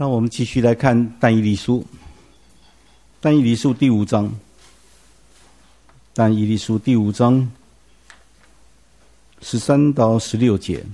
那我们继续来看但以理书，但以理书第5章，但以理书第5章13到16节。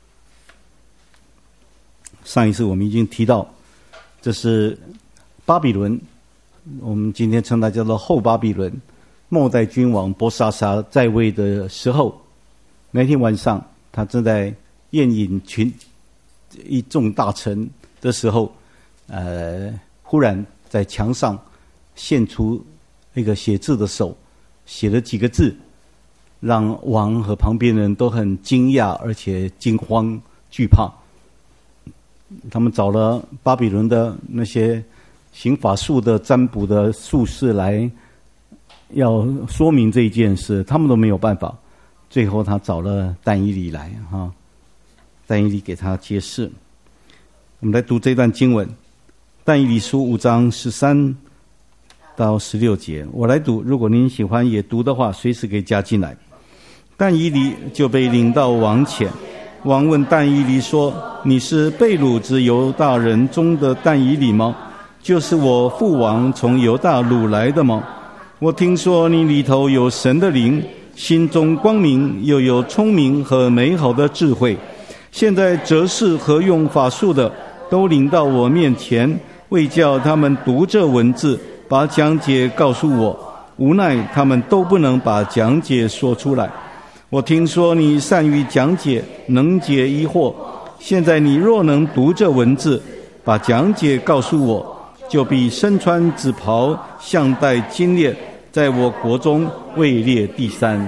上一次我们已经提到，这是巴比伦，我们今天称它叫做后巴比伦末代君王波沙沙在位的时候，那天晚上他正在宴饮一众大臣的时候，忽然在墙上现出一个写字的手，写了几个字，让王和旁边人都很惊讶，而且惊慌惧怕。他们找了巴比伦的那些行法术的占卜的术士来要说明这一件事，他们都没有办法。最后他找了但以理来，但以理给他解释。我们来读这段经文，但以理书5章13到16节，我来读，如果您喜欢也读的话，随时可以加进来。但以理就被领到王前，王问但以理说：“你是被掳之犹大人中的但以理吗？就是我父王从犹大掳来的吗？我听说你里头有神的灵，心中光明，又有聪明和美好的智慧。现在哲士和用法术的都领到我面前，为叫他们读这文字，把讲解告诉我。无奈他们都不能把讲解说出来。我听说你善于讲解，能解疑惑。现在你若能读这文字，把讲解告诉我，就必身穿紫袍，项戴金链，在我国中位列第3。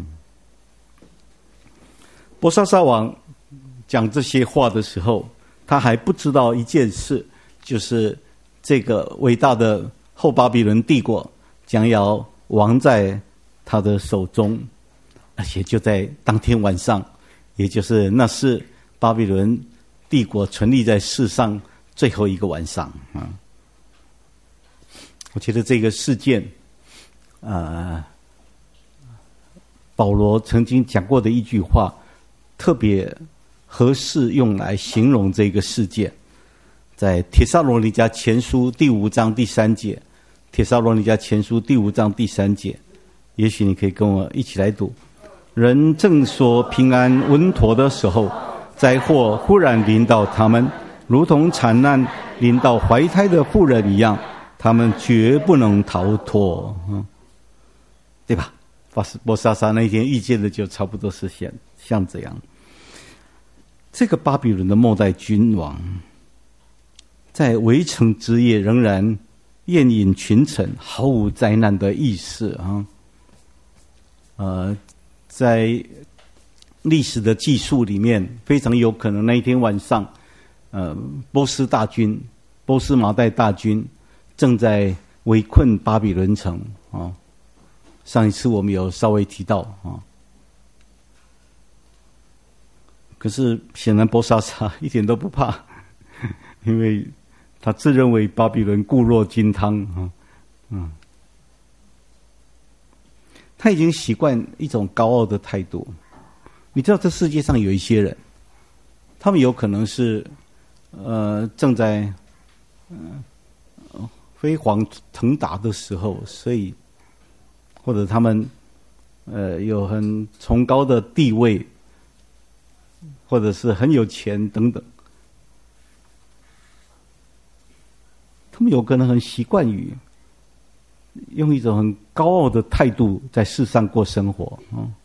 波沙沙王讲这些话的时候，他还不知道一件事，就是这个伟大的后巴比伦帝国将要亡在他的手中，而且就在当天晚上，也就是那是巴比伦帝国存立在世上最后一个晚上。我觉得这个事件，保罗曾经讲过的一句话，特别合适用来形容这个事件。在帖撒罗尼迦前书第5章第3节，帖撒罗尼迦前书第5章第3节，也许你可以跟我一起来读。人正说平安稳妥的时候，灾祸忽然临到他们，如同惨难临到怀胎的妇人一样，他们绝不能逃脱，对吧？波沙沙那天遇见的就差不多是像这样。这个巴比伦的末代君王，在围城之夜仍然宴饮群臣，毫无灾难的意识在历史的记述里面，非常有可能那一天晚上，波斯马代大军正在围困巴比伦城上一次我们有稍微提到可是显然波沙沙一点都不怕，因为他自认为巴比伦固若金汤他已经习惯一种高傲的态度。你知道这世界上有一些人，他们有可能是正在飞黄腾达的时候，所以或者他们有很崇高的地位，或者是很有钱等等，他们有可能很习惯于用一种很高傲的态度在世上过生活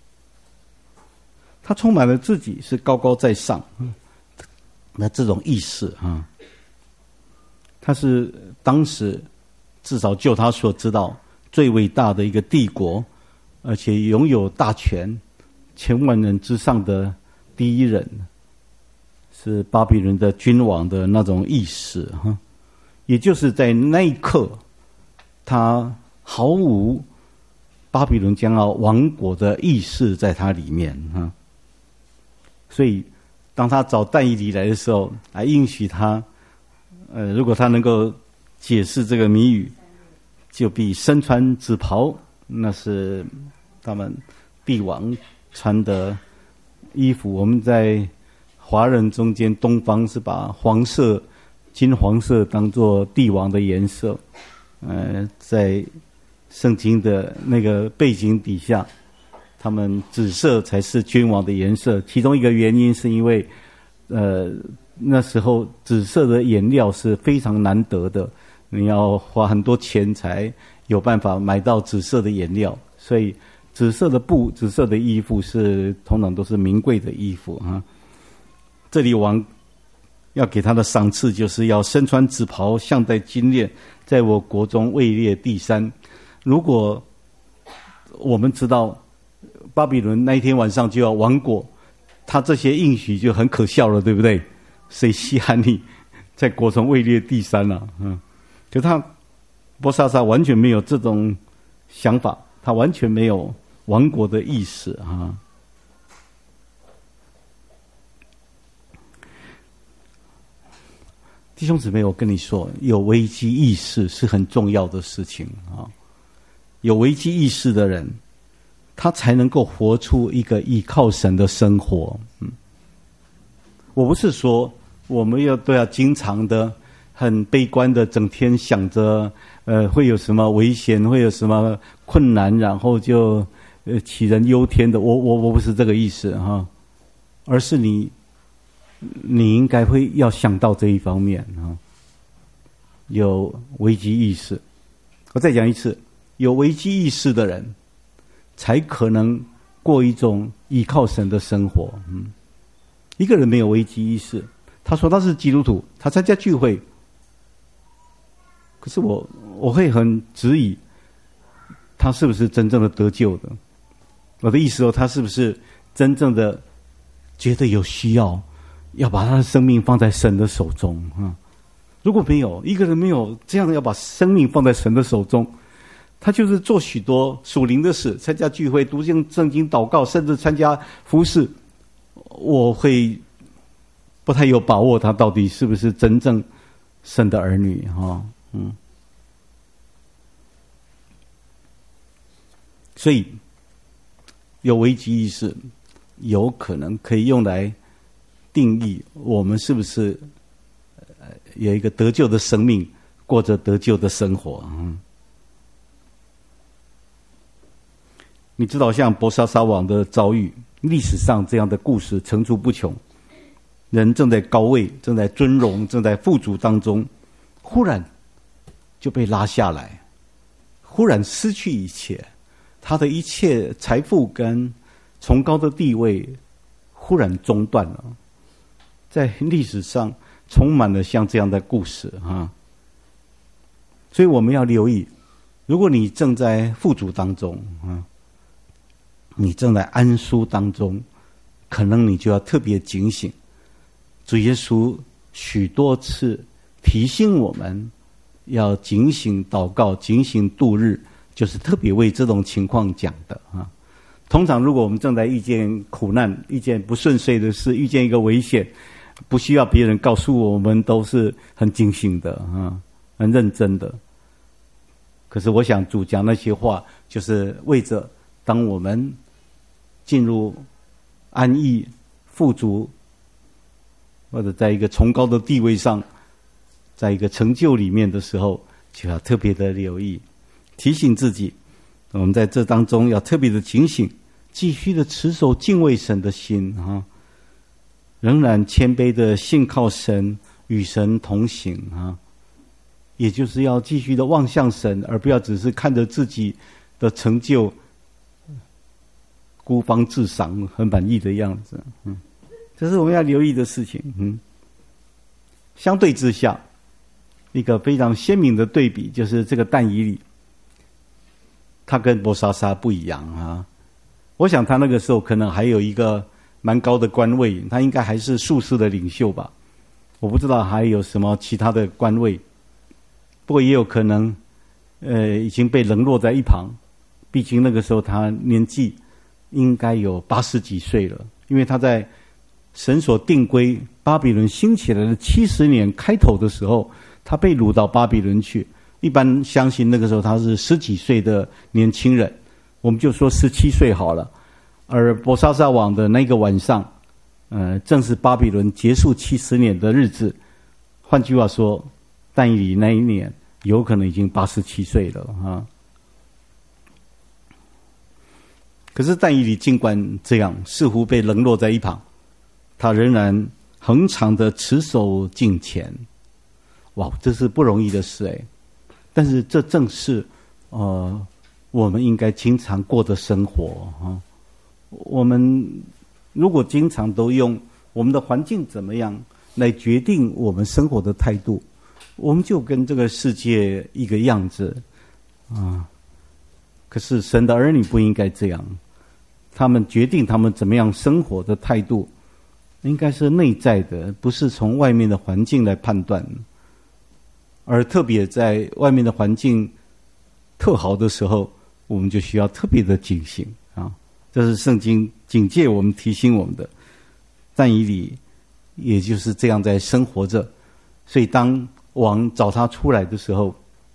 他充满了自己是高高在上那这种意识他是当时至少就他所知道最伟大的一个帝国，而且拥有大权，1000万人之上的第一人，是巴比伦的君王的那种意识也就是在那一刻，他毫无巴比伦将要亡国的意识在他里面所以当他找但以理来的时候，还应许他如果他能够解释这个谜语，就必身穿紫袍，那是他们帝王穿的衣服。我们在华人中间，东方是把黄色金黄色当作帝王的颜色，在圣经的那个背景底下，他们紫色才是君王的颜色。其中一个原因是因为，那时候紫色的颜料是非常难得的，你要花很多钱才有办法买到紫色的颜料，所以紫色的布、紫色的衣服是通常都是名贵的衣服啊。这里王要给他的赏赐，就是要身穿紫袍，项戴金链，在我国中位列第三。如果我们知道巴比伦那一天晚上就要亡国，他这些应许就很可笑了，对不对？谁稀罕你在国中位列第三啊？可他波沙沙完全没有这种想法，他完全没有亡国的意识啊。弟兄姊妹，我跟你说，有危机意识是很重要的事情啊。有危机意识的人，他才能够活出一个依靠神的生活。我不是说我们都要经常的很悲观的，整天想着会有什么危险，会有什么困难，然后就杞人忧天的。我不是这个意思哈，而是你应该会要想到这一方面啊，有危机意识。我再讲一次，有危机意识的人，才可能过一种依靠神的生活。一个人没有危机意识，他说他是基督徒，他参加聚会，可是我会很质疑，他是不是真正的得救的？我的意思他是不是真正的觉得有需要，要把他的生命放在神的手中啊？如果没有，一个人没有这样要把生命放在神的手中，他就是做许多属灵的事，参加聚会、读圣经、祷告，甚至参加服事，我会不太有把握他到底是不是真正神的儿女哈。所以有危机意识，有可能可以用来定义我们是不是有一个得救的生命，过着得救的生活。你知道像伯沙撒王的遭遇，历史上这样的故事层出不穷。人正在高位，正在尊荣，正在富足当中，忽然就被拉下来，忽然失去一切，他的一切财富跟崇高的地位忽然中断了。在历史上充满了像这样的故事啊。所以我们要留意，如果你正在富足当中啊，你正在安舒当中，可能你就要特别警醒。主耶稣许多次提醒我们要警醒祷告，警醒度日，就是特别为这种情况讲的啊。通常如果我们正在遇见苦难，遇见不顺遂的事，遇见一个危险，不需要别人告诉我们，都是很警醒的啊，很认真的。可是我想主讲那些话，就是为着当我们进入安逸、富足，或者在一个崇高的地位上，在一个成就里面的时候，就要特别的留意，提醒自己，我们在这当中要特别的警醒，继续的持守敬畏神的心啊，仍然谦卑的信靠神，与神同行啊，也就是要继续的望向神，而不要只是看着自己的成就，孤芳自赏，很满意的样子。这是我们要留意的事情。相对之下，一个非常鲜明的对比，就是这个但以理，他跟伯沙撒不一样啊。我想他那个时候可能还有一个蛮高的官位，他应该还是术士的领袖吧，我不知道还有什么其他的官位，不过也有可能已经被冷落在一旁，毕竟那个时候他年纪应该有80几岁了，因为他在神所定规巴比伦兴起来的70年开头的时候，他被掳到巴比伦去，一般相信那个时候他是10几岁的年轻人，我们就说17岁好了。而伯沙撒王的那个晚上，正是巴比伦结束70年的日子， 换句话说，但以理那一年有可能已经87岁了啊。可是但以理尽管这样，似乎被冷落在一旁，他仍然恒常的持守敬虔。哇，这是不容易的事哎。但是这正是我们应该经常过的生活啊。我们如果经常都用我们的环境怎么样来决定我们生活的态度，我们就跟这个世界一个样子啊。可是神的儿女不应该这样，他们决定他们怎么样生活的态度，应该是内在的，不是从外面的环境来判断。而特别在外面的环境特好的时候，我们就需要特别的警醒啊！这是圣经警戒我们、提醒我们的。但以理也就是这样在生活着，所以当王找他出来的时候，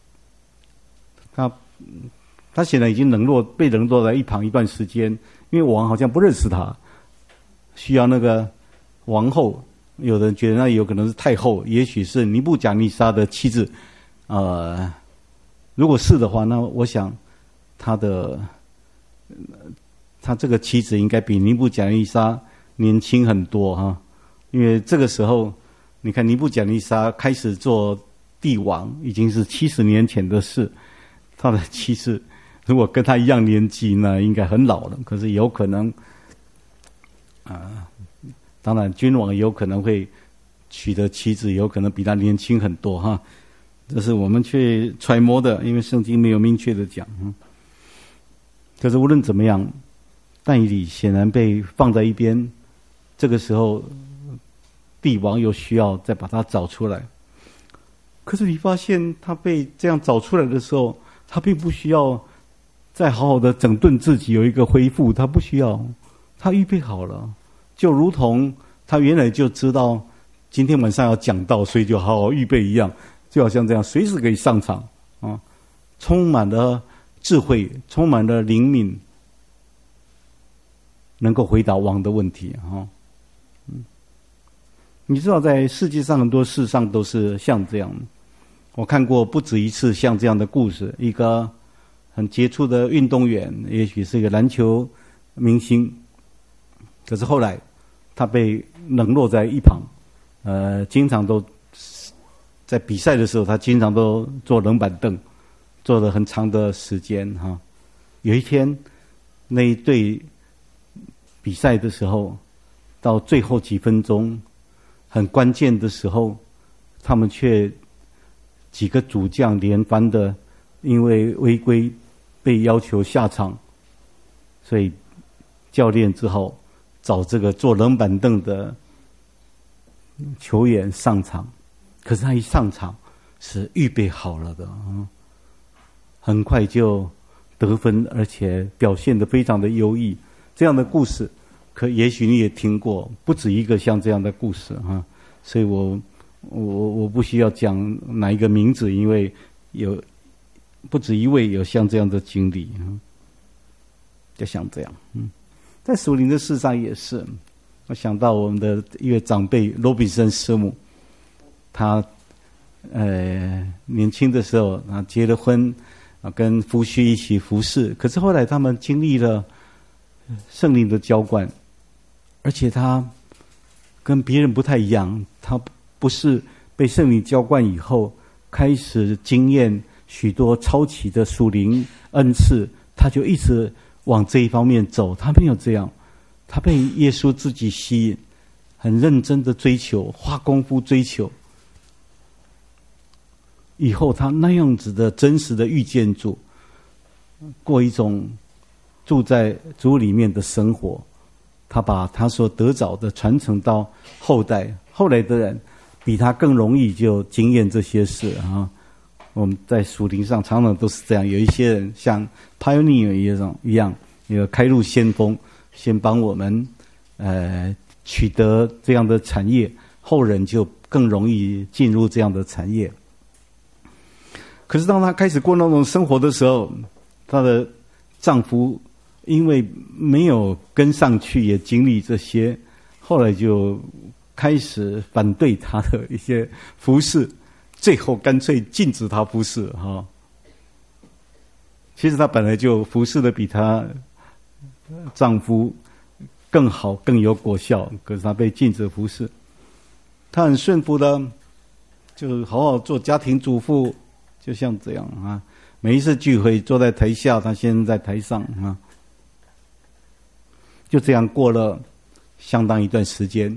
他显然已经被冷落在一旁一段时间，因为王好像不认识他，需要那个王后。有人觉得那有可能是太后，也许是尼布甲尼撒的妻子。如果是的话，那我想他这个妻子应该比尼布甲尼撒年轻很多哈。因为这个时候，你看尼布甲尼撒开始做帝王，已经是70年前的事。他的妻子如果跟他一样年纪呢，应该很老了。可是有可能当然，君王有可能会娶的妻子，有可能比他年轻很多哈，这是我们去揣摩的，因为圣经没有明确的讲。可是无论怎么样，但以理显然被放在一边。这个时候，帝王又需要再把他找出来。可是你发现他被这样找出来的时候，他并不需要再好好的整顿自己，有一个恢复，他不需要，他预备好了。就如同他原来就知道今天晚上要讲道，所以就好好预备一样，就好像这样随时可以上场啊，充满了智慧，充满了灵敏，能够回答王的问题啊。你知道在世界上很多事上都是像这样，我看过不止一次像这样的故事。一个很杰出的运动员，也许是一个篮球明星，可是后来他被冷落在一旁，经常都在比赛的时候，他经常都坐冷板凳，坐了很长的时间哈。有一天，那一队比赛的时候，到最后几分钟，很关键的时候，他们却几个主将连番的因为违规被要求下场，所以教练只好找这个坐冷板凳的球员上场。可是他一上场是预备好了的，很快就得分，而且表现得非常的优异。这样的故事也许你也听过，不止一个像这样的故事哈。所以我不需要讲哪一个名字，因为有不止一位有像这样的经历，就像这样。在属灵的事上也是，我想到我们的一位长辈罗比森师母，他年轻的时候结了婚，跟夫婿一起服侍，可是后来他们经历了圣灵的浇灌，而且他跟别人不太一样，他不是被圣灵浇灌以后开始经验许多超奇的属灵恩赐，他就一直往这一方面走。他没有这样，他被耶稣自己吸引，很认真的追求，花功夫追求，以后他那样子的真实的遇见主，过一种住在主里面的生活，他把他所得着的传承到后代，后来的人比他更容易就经验这些事啊。我们在属灵上常常都是这样，有一些人像 pioneer 一样，有开路先锋，先帮我们取得这样的产业，后人就更容易进入这样的产业。可是当他开始过那种生活的时候，她的丈夫因为没有跟上去，也经历这些，后来就开始反对他的一些服事，最后干脆禁止他服事哈。其实她本来就服事的比她丈夫更好更有果效，可是她被禁止服事。她很顺服的，就好好做家庭主妇，就像这样啊。每一次聚会坐在台下，她先在台上啊。就这样过了相当一段时间。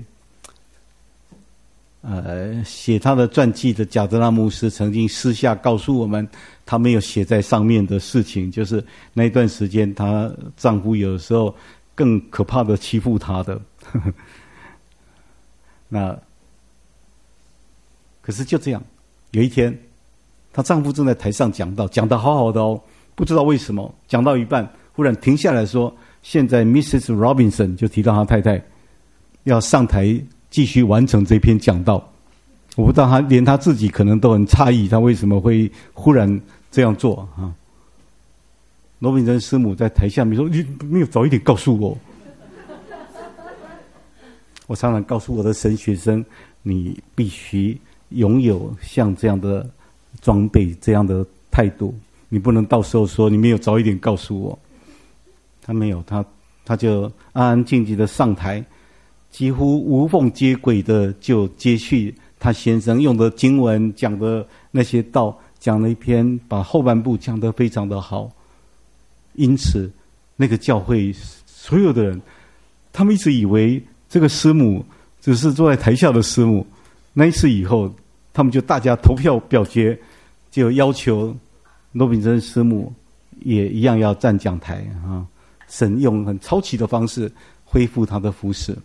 写他的传记的贾德纳牧师曾经私下告诉我们，他没有写在上面的事情，就是那一段时间，她丈夫有的时候更可怕的欺负她的。那可是就这样，有一天，她丈夫正在台上讲得好好的哦，不知道为什么讲到一半，忽然停下来说：“现在 Mrs. Robinson 就提到他太太要上台。”继续完成这篇讲道，我不知道连他自己可能都很诧异，他为什么会忽然这样做啊？罗宾森师母在台下面说：“你没有早一点告诉我。”我常常告诉我的神学生，你必须拥有像这样的装备、这样的态度，你不能到时候说你没有早一点告诉我。他没有，他就安安静静的上台。几乎无缝接轨的就接续他先生用的经文讲的那些道，讲了一篇，把后半部讲得非常的好。因此那个教会所有的人，他们一直以为这个师母只是坐在台下的师母。那一次以后，他们就大家投票表决，就要求罗秉珍师母也一样要站讲台啊。神用很超奇的方式恢复他的服事。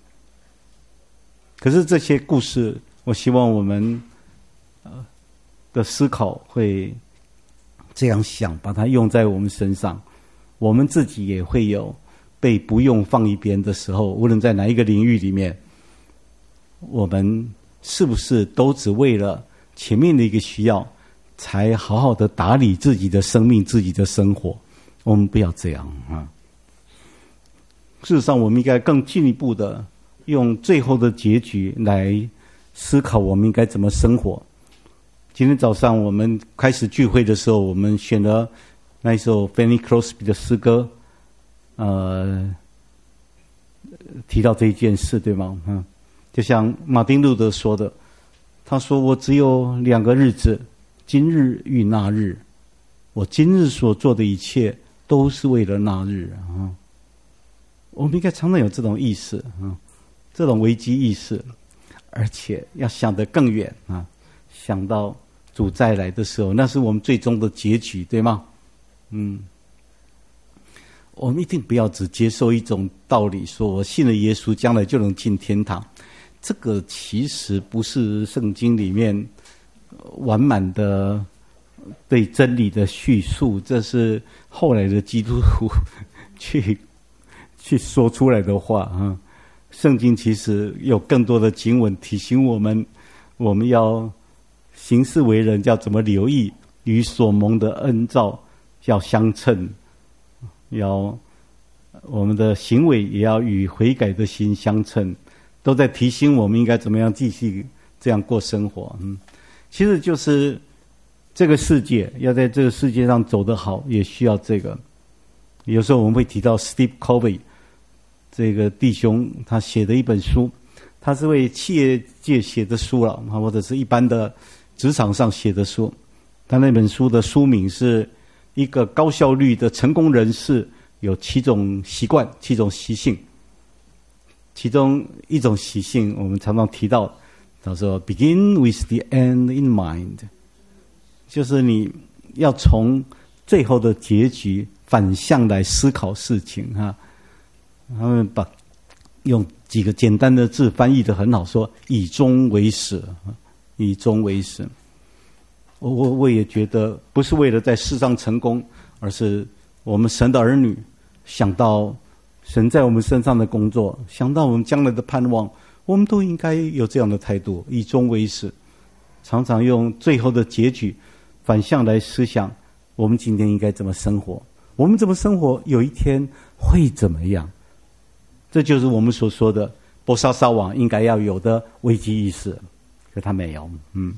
可是这些故事，我希望我们的思考会这样想，把它用在我们身上。我们自己也会有被不用放一边的时候，无论在哪一个领域里面，我们是不是都只为了前面的一个需要，才好好的打理自己的生命、自己的生活？我们不要这样啊！事实上，我们应该更进一步的。用最后的结局来思考我们应该怎么生活。今天早上我们开始聚会的时候，我们选了那一首 Fanny Crosby 的诗歌，提到这一件事，对吗？就像马丁路德说的，他说：“我只有2个日子，今日与那日，我今日所做的一切都是为了那日啊。”我们应该常常有这种意识啊。这种危机意识，而且要想得更远啊！想到主再来的时候，那是我们最终的结局，对吗？我们一定不要只接受一种道理，说我信了耶稣，将来就能进天堂。这个其实不是圣经里面完满的对真理的叙述，这是后来的基督徒去说出来的话啊。圣经其实有更多的经文提醒我们，我们要行事为人要怎么留意，与所蒙的恩召要相称，我们的行为也要与悔改的心相称，都在提醒我们应该怎么样继续这样过生活。其实就是这个世界要在这个世界上走得好，也需要这个。有时候我们会提到 Steve Covey。这个弟兄他写的一本书，他是为企业界写的书了，或者是一般的职场上写的书。他那本书的书名是一个高效率的成功人士有7种习惯、7种习性。其中一种习性我们常常提到，他说 "Begin with the end in mind"， 就是你要从最后的结局反向来思考事情哈。他们用几个简单的字翻译得很好，说以终为始，以终为始。我也觉得不是为了在世上成功，而是我们神的儿女想到神在我们身上的工作，想到我们将来的盼望，我们都应该有这样的态度，以终为始。常常用最后的结局反向来思想，我们今天应该怎么生活，我们怎么生活有一天会怎么样。这就是我们所说的波沙沙王应该要有的危机意识，可他没有。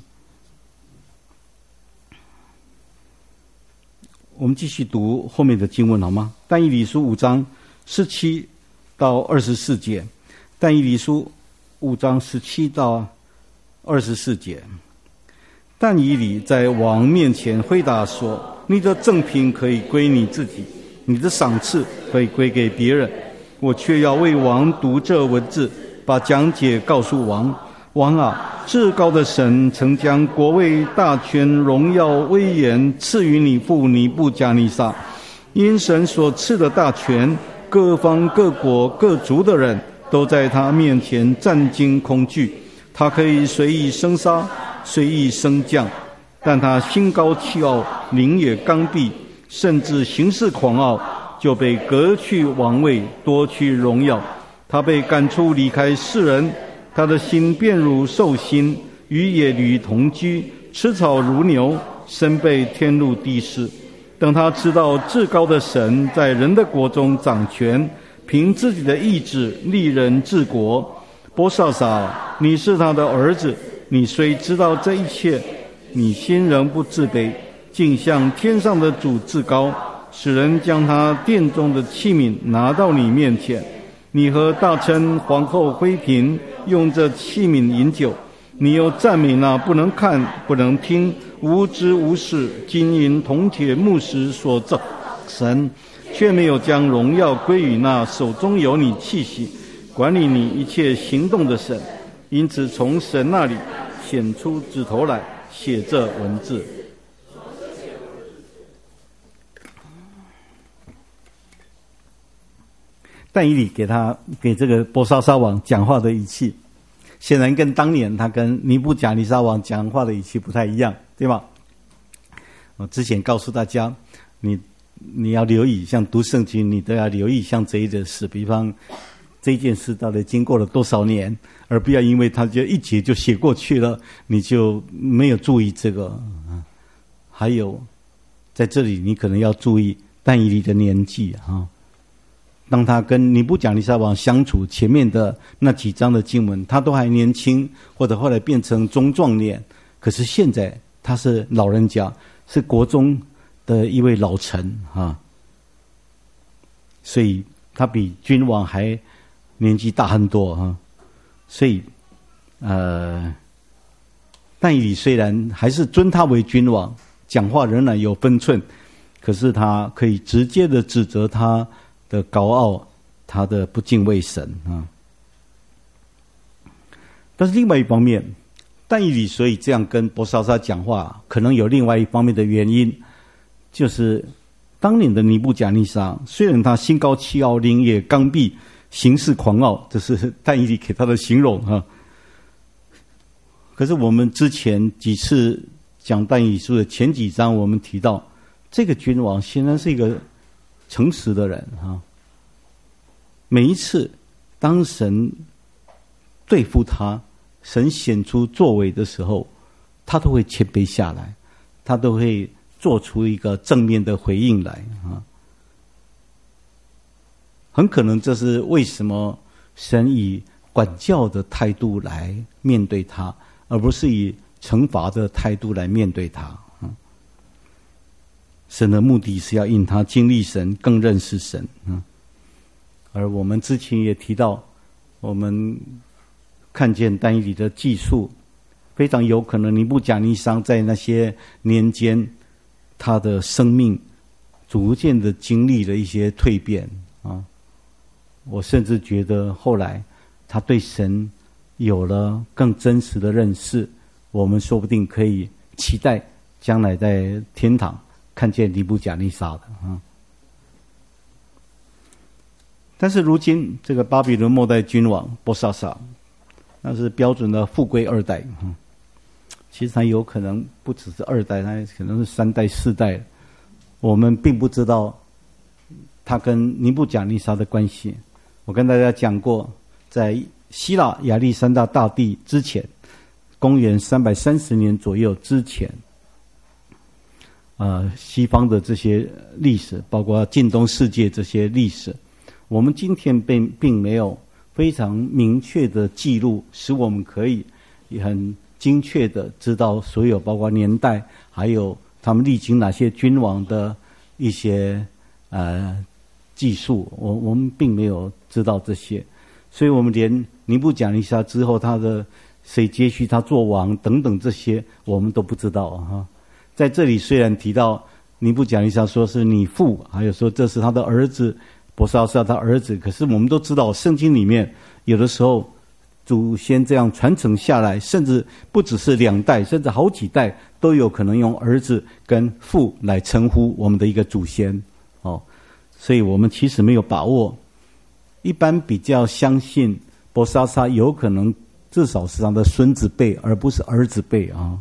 我们继续读后面的经文好吗？但以理书5章17到24节。但以理书5章17到24节。但以理在王面前回答说：你的赠品可以归你自己，你的赏赐可以归给别人，我却要为王读这文字，把讲解告诉王。王啊，至高的神曾将国位、大权、荣耀、威严赐予你父尼布甲尼撒。因神所赐的大权，各方各国各族的人都在他面前战惊恐惧。他可以随意生杀，随意升降，但他心高气傲，灵也刚愎，甚至行事狂傲，就被革去王位，夺去荣耀。他被赶出离开世人，他的心变如兽心，与野驴同居，吃草如牛，身被天入地室。等他知道至高的神在人的国中掌权，凭自己的意志立人治国。波沙沙，你是他的儿子，你虽知道这一切，你心仍不自卑，竟向天上的主至高，使人将他殿中的器皿拿到你面前。你和大臣、皇后、妃嫔用这器皿饮酒，你又赞美那不能看、不能听、无知无识、金银铜铁木石所造神，却没有将荣耀归于那手中有你气息、管理你一切行动的神。因此从神那里显出指头来，写这文字。但以理给这个波沙沙王讲话的语气，显然跟当年他跟尼布甲尼撒王讲话的语气不太一样，对吧？我之前告诉大家，你要留意，像读圣经，你都要留意像这一件事，比方这件事到底经过了多少年，而不要因为他就一节就写过去了，你就没有注意这个。还有在这里你可能要注意但以理的年纪啊。当他跟尼布甲尼撒王相处，前面的那几章的经文，他都还年轻，或者后来变成中壮年。可是现在他是老人家，是国中的一位老臣啊，所以他比君王还年纪大很多啊。所以但以理虽然还是尊他为君王，讲话仍然有分寸，可是他可以直接的指责他的高傲，他的不敬畏神啊。但是另外一方面，但以理所以这样跟波沙沙讲话，可能有另外一方面的原因，就是当年的尼布甲尼撒虽然他心高气傲，灵也刚愎，行事狂傲，这是但以理给他的形容啊。可是我们之前几次讲但以理书的前几章，我们提到这个君王显然是一个诚实的人啊。每一次当神对付他，神显出作为的时候，他都会谦卑下来，他都会做出一个正面的回应来啊。很可能这是为什么神以管教的态度来面对他，而不是以惩罚的态度来面对他。神的目的是要引他经历神，更认识神。而我们之前也提到，我们看见但以理的记述，非常有可能尼布甲尼撒在那些年间，他的生命逐渐的经历了一些蜕变啊。我甚至觉得后来他对神有了更真实的认识，我们说不定可以期待将来在天堂看见尼布甲尼撒的啊。但是如今这个巴比伦末代君王波沙沙，那是标准的富贵二代。其实他有可能不只是二代，他可能是3代4代，我们并不知道他跟尼布甲尼撒的关系。我跟大家讲过，在希腊亚历山大大帝之前，公元330年左右之前，西方的这些历史，包括近东世界这些历史，我们今天并没有非常明确的记录，使我们可以也很精确的知道所有包括年代，还有他们历经哪些君王的一些技术，我们并没有知道这些，所以我们连尼布甲尼撒之后他的谁接续他做王等等这些我们都不知道哈。在这里虽然提到尼布甲尼撒说是你父，还有说这是他的儿子伯沙撒他儿子，可是我们都知道圣经里面有的时候祖先这样传承下来，甚至不只是2代，甚至好几代都有可能用儿子跟父来称呼我们的一个祖先哦。所以我们其实没有把握，一般比较相信伯沙撒有可能至少是他的孙子辈，而不是儿子辈啊。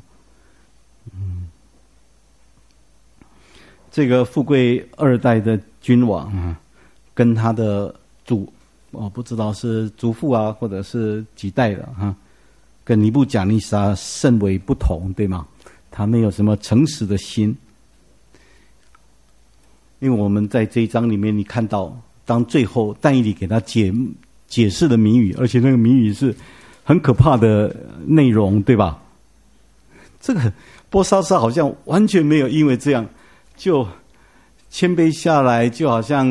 这个富贵2代的君王跟他的不知道是祖父啊，或者是几代了哈，跟尼布甲尼撒甚为不同，对吗？他没有什么诚实的心。因为我们在这一章里面，你看到当最后但以理给他解释的谜语，而且那个谜语是很可怕的内容，对吧？这个波沙沙好像完全没有因为这样就谦卑下来，就好像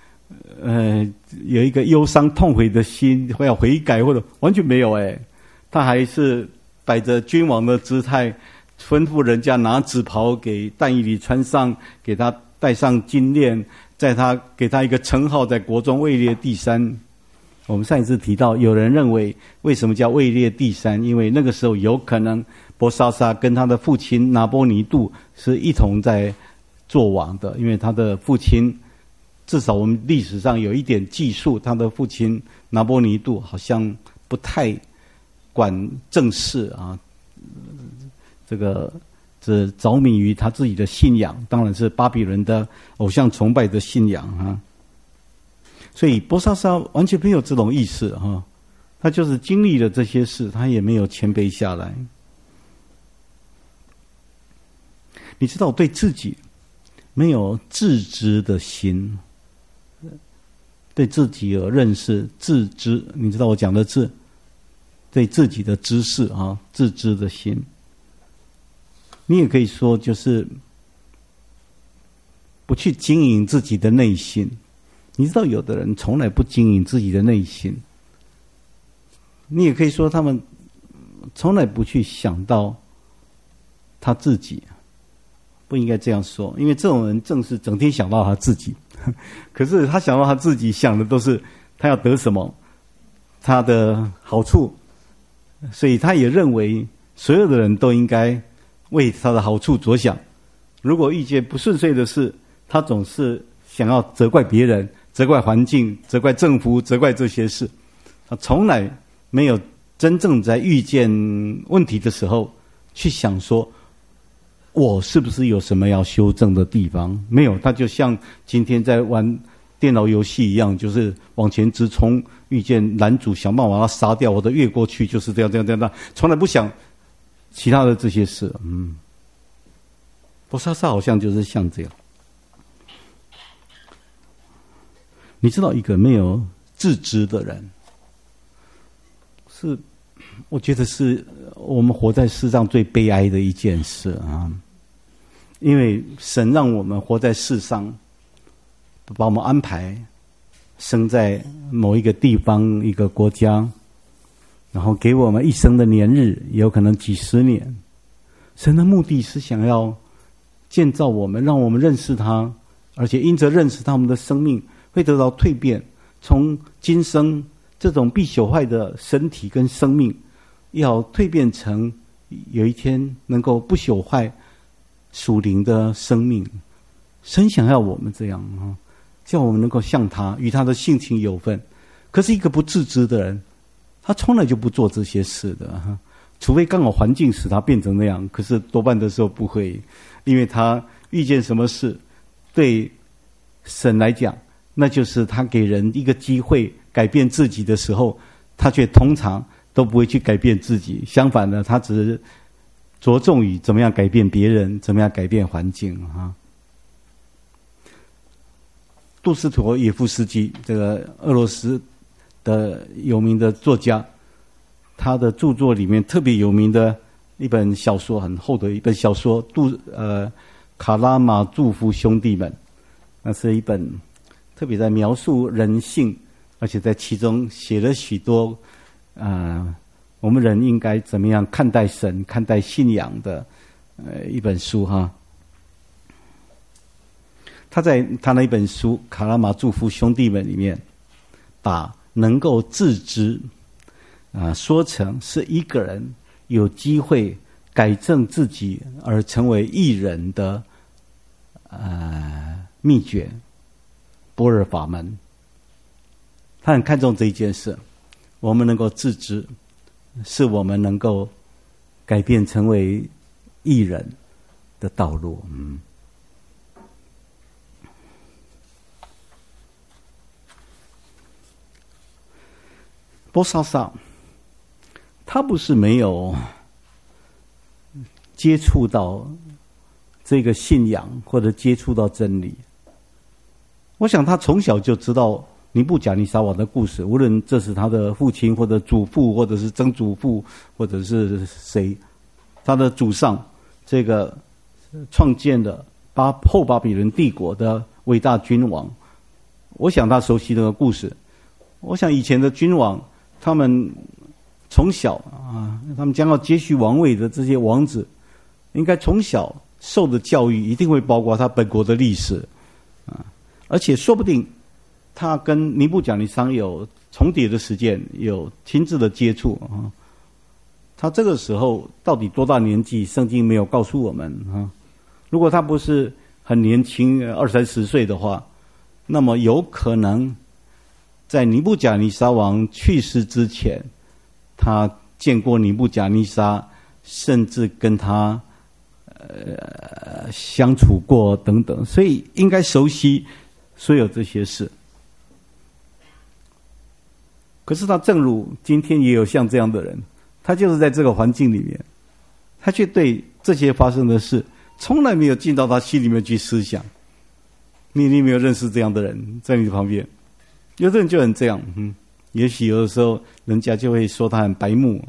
有一个忧伤痛悔的心，会要悔改，或者完全没有他还是摆着君王的姿态，吩咐人家拿紫袍给但以理穿上，给他戴上金链，给他一个称号，在国中位列第3。我们上一次提到，有人认为为什么叫位列第3，因为那个时候有可能伯沙撒跟他的父亲拿波尼度是一同在做王的，因为他的父亲至少我们历史上有一点记述，他的父亲拿波尼度好像不太管政事啊，只着迷于他自己的信仰，当然是巴比伦的偶像崇拜的信仰啊。所以波沙沙完全没有这种意识哈，他就是经历了这些事，他也没有谦卑下来。你知道，对自己没有自知的心，对自己有认识自知，你知道我讲的自，对自己的知识啊，自知的心。你也可以说，就是不去经营自己的内心。你知道，有的人从来不经营自己的内心。你也可以说，他们从来不去想到他自己。不应该这样说，因为这种人正是整天想到他自己。可是他想到他自己，想的都是他要得什么，他的好处，所以他也认为所有的人都应该为他的好处着想。如果遇见不顺遂的事，他总是想要责怪别人，责怪环境，责怪政府，责怪这些事。他从来没有真正在遇见问题的时候去想说，我是不是有什么要修正的地方？没有，他就像今天在玩电脑游戏一样，就是往前直冲，遇见男主想办法把他杀掉，我都越过去，就是这样，从来不想其他的这些事。波沙沙好像就是像这样。你知道，一个没有自知的人，是我觉得是我们活在世上最悲哀的一件事啊。因为神让我们活在世上，把我们安排生在某一个地方、一个国家，然后给我们一生的年日，也有可能几十年。神的目的是想要建造我们，让我们认识他，而且因着认识他，我们的生命会得到蜕变，从今生这种必朽坏的身体跟生命，要蜕变成有一天能够不朽坏属灵的生命。神想要我们这样啊，叫我们能够像他，与他的性情有份。可是一个不自知的人，他从来就不做这些事的，除非刚好环境使他变成那样，可是多半的时候不会，因为他遇见什么事，对神来讲，那就是他给人一个机会改变自己的时候，他却通常都不会去改变自己，相反的，他只是着重于怎么样改变别人，怎么样改变环境啊。杜斯妥也夫斯基，这个俄罗斯的有名的作家，他的著作里面特别有名的一本小说，很厚的一本小说，卡拉马祝夫兄弟们，那是一本特别在描述人性，而且在其中写了许多我们人应该怎么样看待神、看待信仰的一本书哈。他在他那一本书《卡拉马祝夫兄弟们》里面，把能够自知说成是一个人有机会改正自己而成为义人的秘诀，般若法门。他很看重这一件事，我们能够自知，是我们能够改变成为义人的道路。波萨萨他不是没有接触到这个信仰或者接触到真理，我想他从小就知道尼布甲尼撒王的故事，无论这是他的父亲或者祖父或者是曾祖父或者是谁，他的祖上这个创建的后巴比伦帝国的伟大君王，我想他熟悉那个故事。我想以前的君王，他们从小他们将要接续王位的这些王子，应该从小受的教育一定会包括他本国的历史而且说不定他跟尼布甲尼撒有重叠的时间，有亲自的接触他这个时候到底多大年纪，圣经没有告诉我们如果他不是很年轻20-30岁的话，那么有可能在尼布甲尼撒王去世之前，他见过尼布甲尼撒，甚至跟他相处过等等，所以应该熟悉所有这些事。可是他正如今天也有像这样的人，他就是在这个环境里面，他却对这些发生的事从来没有进到他心里面去思想。你没有认识这样的人在你的旁边？有的人就很这样也许有的时候人家就会说他很白目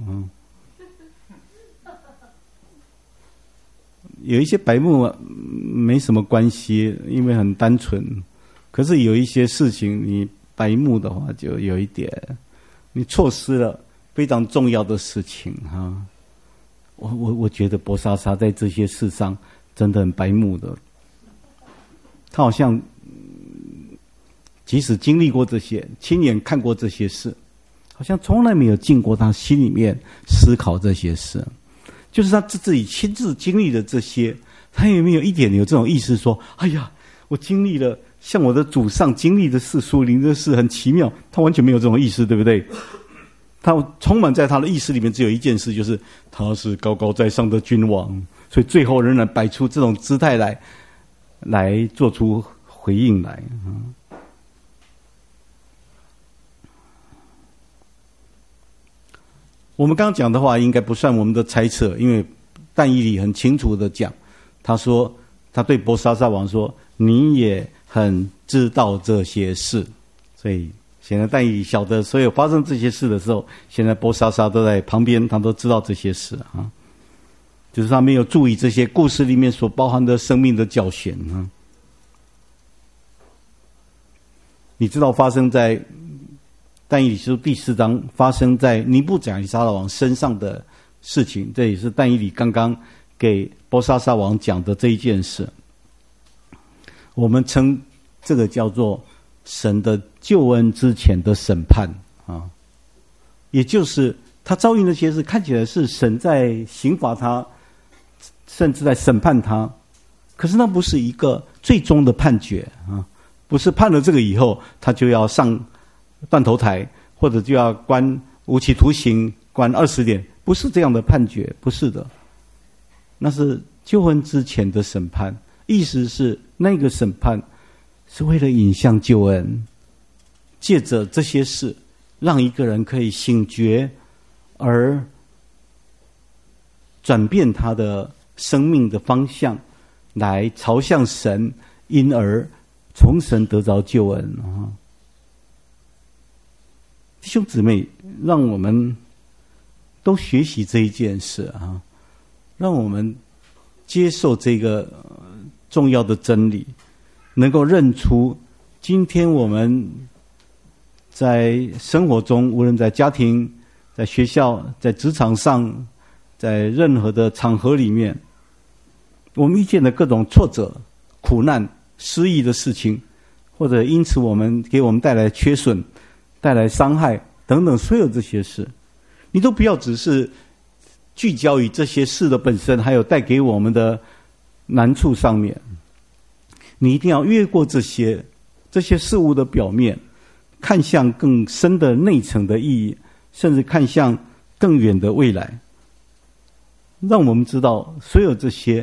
有一些白目没什么关系，因为很单纯，可是有一些事情你白目的话，就有一点你错失了非常重要的事情我觉得波莎莎在这些事上真的很白目的，他好像即使经历过这些，亲眼看过这些事，好像从来没有进过他心里面思考这些事。就是他自己亲自经历的这些，他有没有一点有这种意识说，哎呀，我经历了像我的祖上经历的事，属灵的事很奇妙，他完全没有这种意识，对不对？他充满在他的意识里面只有一件事，就是他是高高在上的君王，所以最后仍然摆出这种姿态来做出回应来我们刚刚讲的话应该不算我们的猜测，因为但以理很清楚的讲，他说他对波莎莎王说，你也很知道这些事，所以现在但以理晓得所有发生这些事的时候，现在波莎莎都在旁边，他都知道这些事就是他没有注意这些故事里面所包含的生命的教训你知道发生在但以理书第4章发生在尼布甲尼撒王身上的事情，这也是但以理刚刚给波莎莎王讲的这一件事。我们称这个叫做神的救恩之前的审判也就是他遭遇那些事，看起来是神在刑罚他，甚至在审判他，可是那不是一个最终的判决不是判了这个以后他就要上断头台，或者就要关无期徒刑，关20年，不是这样的判决，不是的，那是救恩之前的审判，意思是那个审判是为了引向救恩，借着这些事让一个人可以醒觉，而转变他的生命的方向，来朝向神，因而从神得着救恩弟兄姊妹，让我们都学习这一件事啊，让我们接受这个重要的真理，能够认出今天我们在生活中，无论在家庭、在学校、在职场上，在任何的场合里面，我们遇见的各种挫折、苦难、失意的事情，或者因此给我们带来缺损、带来伤害等等，所有这些事，你都不要只是聚焦于这些事的本身，还有带给我们的难处上面。你一定要越过这些事物的表面，看向更深的内层的意义，甚至看向更远的未来。让我们知道，所有这些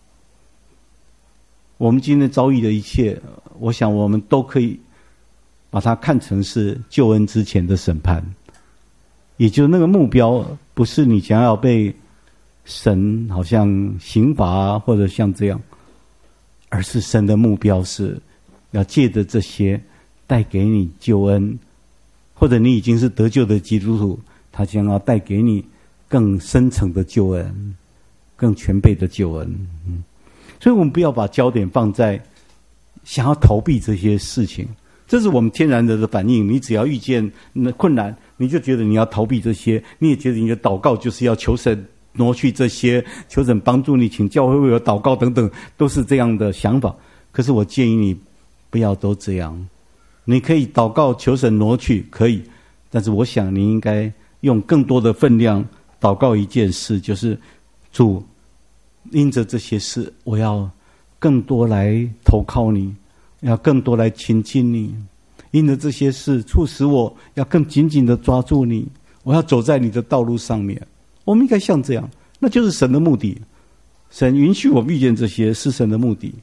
我们今天遭遇的一切，我想我们都可以把它看成是救恩之前的审判，也就是那个目标不是你想要被神好像刑罚啊，或者像这样，而是神的目标是要借着这些带给你救恩，或者你已经是得救的基督徒，他将要带给你更深层的救恩，更全备的救恩。所以我们不要把焦点放在想要逃避这些事情，这是我们天然的反应。你只要遇见困难，你就觉得你要逃避这些，你也觉得你的祷告就是要求神挪去这些，求神帮助你，请教会为我祷告等等，都是这样的想法。可是我建议你不要都这样，你可以祷告求神挪去，可以，但是我想你应该用更多的分量祷告一件事，就是主，因着这些事，我要更多来投靠你，要更多来亲近你。因着这些事，促使我要更紧紧的抓住你，我要走在你的道路上面。我们应该像这样，那就是神的目的。神允许我们遇见这些，是神的目的。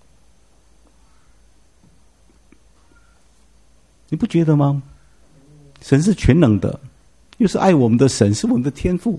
你不觉得吗？神是全能的，又是爱我们的神，是我们的天父。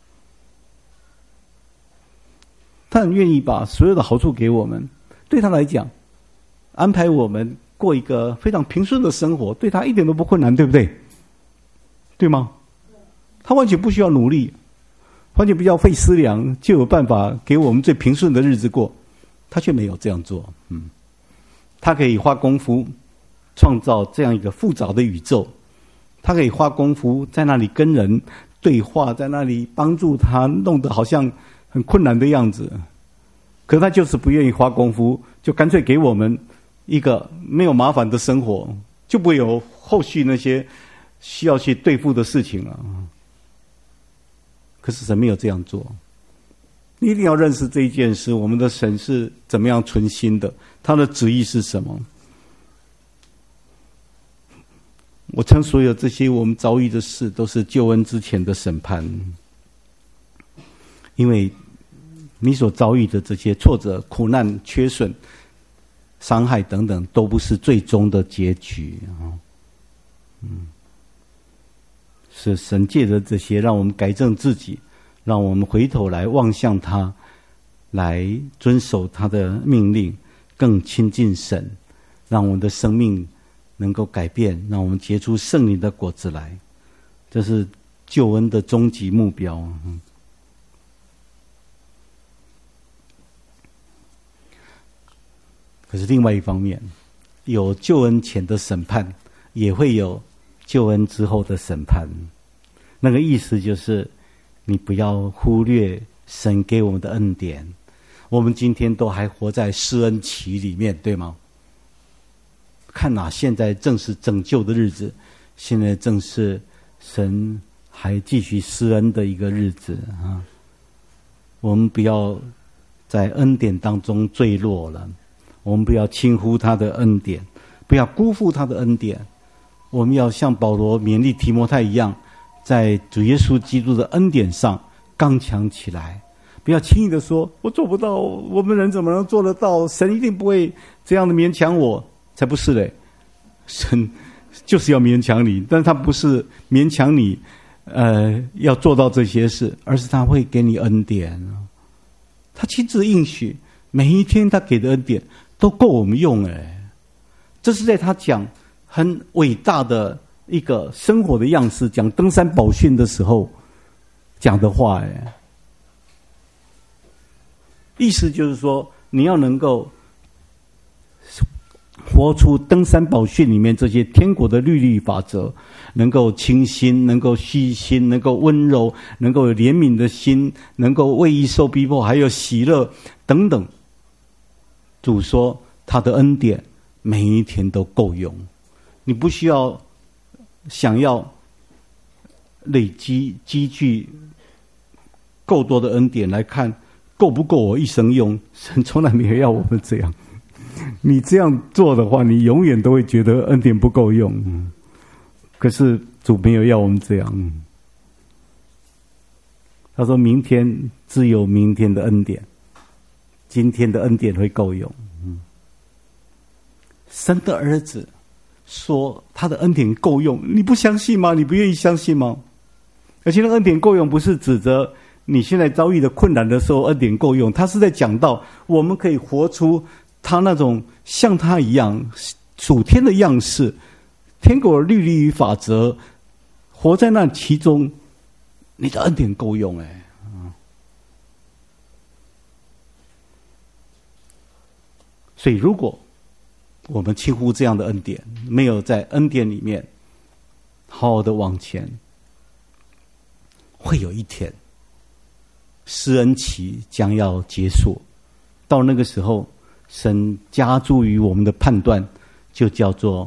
他很愿意把所有的好处给我们，对他来讲，安排我们过一个非常平顺的生活，对他一点都不困难，对不对？对吗？他完全不需要努力，完全不需要费思量，就有办法给我们最平顺的日子过。他却没有这样做。他可以花功夫创造这样一个复杂的宇宙，他可以花功夫在那里跟人对话，在那里帮助他，弄得好像很困难的样子。可是他就是不愿意花功夫，就干脆给我们一个没有麻烦的生活，就不会有后续那些需要去对付的事情了。可是神没有这样做。你一定要认识这一件事，我们的神是怎么样存心的，他的旨意是什么。我称所有这些我们遭遇的事都是救恩之前的审判，因为你所遭遇的这些挫折、苦难、缺损、伤害等等，都不是最终的结局啊。是神借着这些让我们改正自己，让我们回头来望向他，来遵守他的命令，更亲近神，让我们的生命能够改变，让我们结出圣灵的果子来。这是救恩的终极目标。可是另外一方面，有救恩前的审判，也会有救恩之后的审判。那个意思就是，你不要忽略神给我们的恩典。我们今天都还活在施恩期里面，对吗？看哪，现在正是拯救的日子，现在正是神还继续施恩的一个日子啊！我们不要在恩典当中坠落了，我们不要轻忽他的恩典，不要辜负他的恩典。我们要像保罗勉励提摩太一样，在主耶稣基督的恩典上刚强起来，不要轻易的说我做不到，我们人怎么能做得到，神一定不会这样的勉强我。才不是嘞，神就是要勉强你，但是他不是勉强你要做到这些事，而是他会给你恩典，他亲自应许，每一天他给的恩典都够我们用。这是在他讲很伟大的一个生活的样式，讲登山宝训的时候讲的话，意思就是说，你要能够活出登山宝训里面这些天国的律例法则，能够清心，能够虚心，能够温柔，能够有怜悯的心，能够为义受逼迫，还有喜乐等等。主说他的恩典每一天都够用，你不需要想要累积积聚够多的恩典来看够不够我一生用。神从来没有要我们这样，你这样做的话，你永远都会觉得恩典不够用。可是主没有要我们这样。他说明天只有明天的恩典，今天的恩典会够用。神的儿子说他的恩典够用，你不相信吗？你不愿意相信吗？而且那恩典够用不是指着你现在遭遇的困难的时候恩典够用，他是在讲到我们可以活出他那种像他一样属天的样式，天国的律例与法则，活在那其中，你的恩典够用。所以如果我们轻忽这样的恩典，没有在恩典里面好好的往前，会有一天施恩期将要结束，到那个时候神加诸于我们的判断，就叫做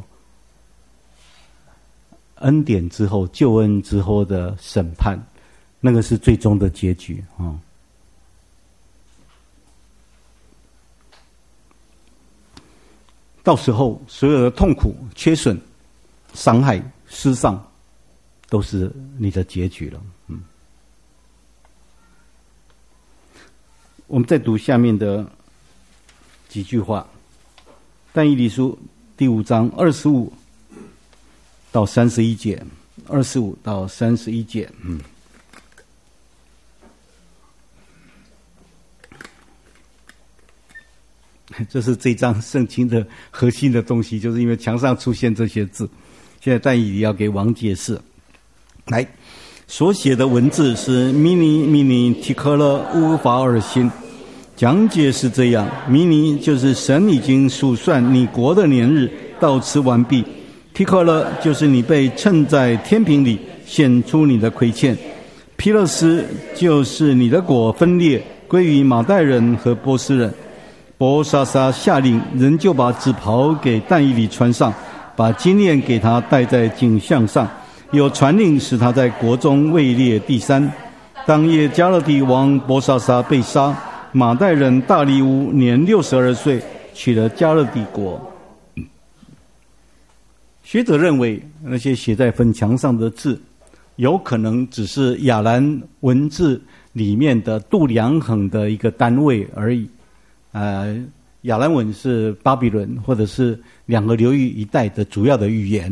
恩典之后救恩之后的审判，那个是最终的结局。到时候所有的痛苦、缺损、伤害、失丧，都是你的结局了。我们再读下面的几句话，但以理书第5章25到31节，25到31节。这是这章圣经的核心的东西，就是因为墙上出现这些字。现在但以理要给王解释。来，所写的文字是米尼提科勒乌法尔辛。讲解是这样，米尼就是神已经数算你国的年日，到此完毕。提科勒就是你被称在天平里，显出你的亏欠。皮勒斯就是你的国分裂，归于马代人和波斯人。伯沙撒下令，人就把紫袍给但以理穿上，把金链给他戴在颈项上，有传令使他在国中位列第3。当夜加勒底王伯沙撒被杀，马代人大利乌年62岁，取了加勒底国。学者认为，那些写在坟墙上的字，有可能只是亚兰文字里面的度量衡的一个单位而已。亚兰文是巴比伦或者是2个流域一带的主要的语言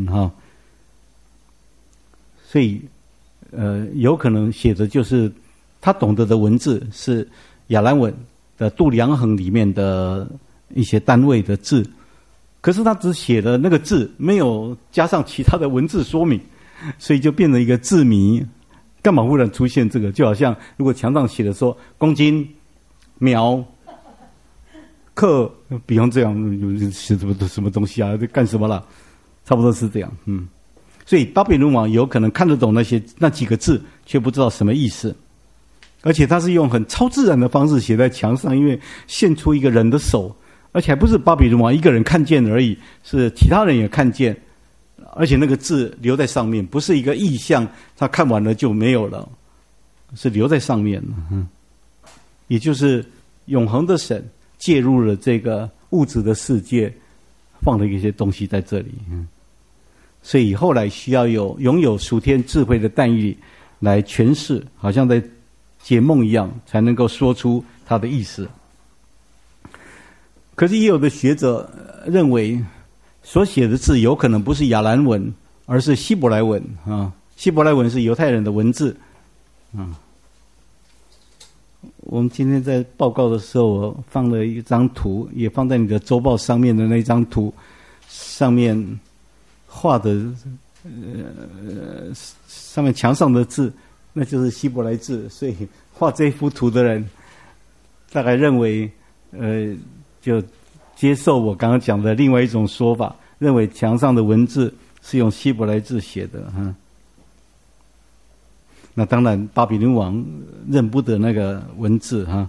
所以有可能写的就是他懂得的文字是亚兰文的度量衡里面的一些单位的字，可是他只写了那个字，没有加上其他的文字说明，所以就变成一个字谜。干嘛忽然出现这个？就好像如果墙上写的说公斤、秒、克，比方这样写什么东西啊？这干什么了？差不多是这样。所以巴比伦王有可能看得懂那几个字，却不知道什么意思。而且他是用很超自然的方式写在墙上，因为现出一个人的手，而且还不是巴比伦王一个人看见而已，是其他人也看见，而且那个字留在上面，不是一个意象，他看完了就没有了，是留在上面。也就是永恒的神介入了这个物质的世界，放了一些东西在这里。所以后来需要拥有属天智慧的但以理来诠释，好像在解梦一样，才能够说出它的意思。可是也有的学者认为，所写的字有可能不是亚兰文，而是希伯来文希伯来文是犹太人的文字。我们今天在报告的时候，我放了一张图，也放在你的周报上面的那张图，上面画的上面墙上的字，那就是希伯来字，所以画这幅图的人大概认为，就接受我刚刚讲的另外一种说法，认为墙上的文字是用希伯来字写的哈。那当然，巴比伦王认不得那个文字哈。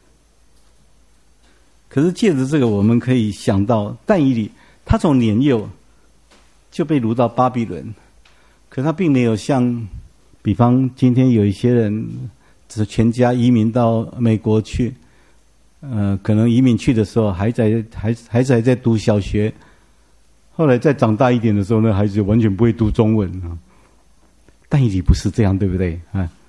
可是借着这个，我们可以想到但以理，他从年幼就被掳到巴比伦，可他并没有像，比方今天有一些人，只全家移民到美国去，可能移民去的时候孩子还在读小学，后来再长大一点的时候呢，孩子完全不会读中文啊。但以理不是这样，对不对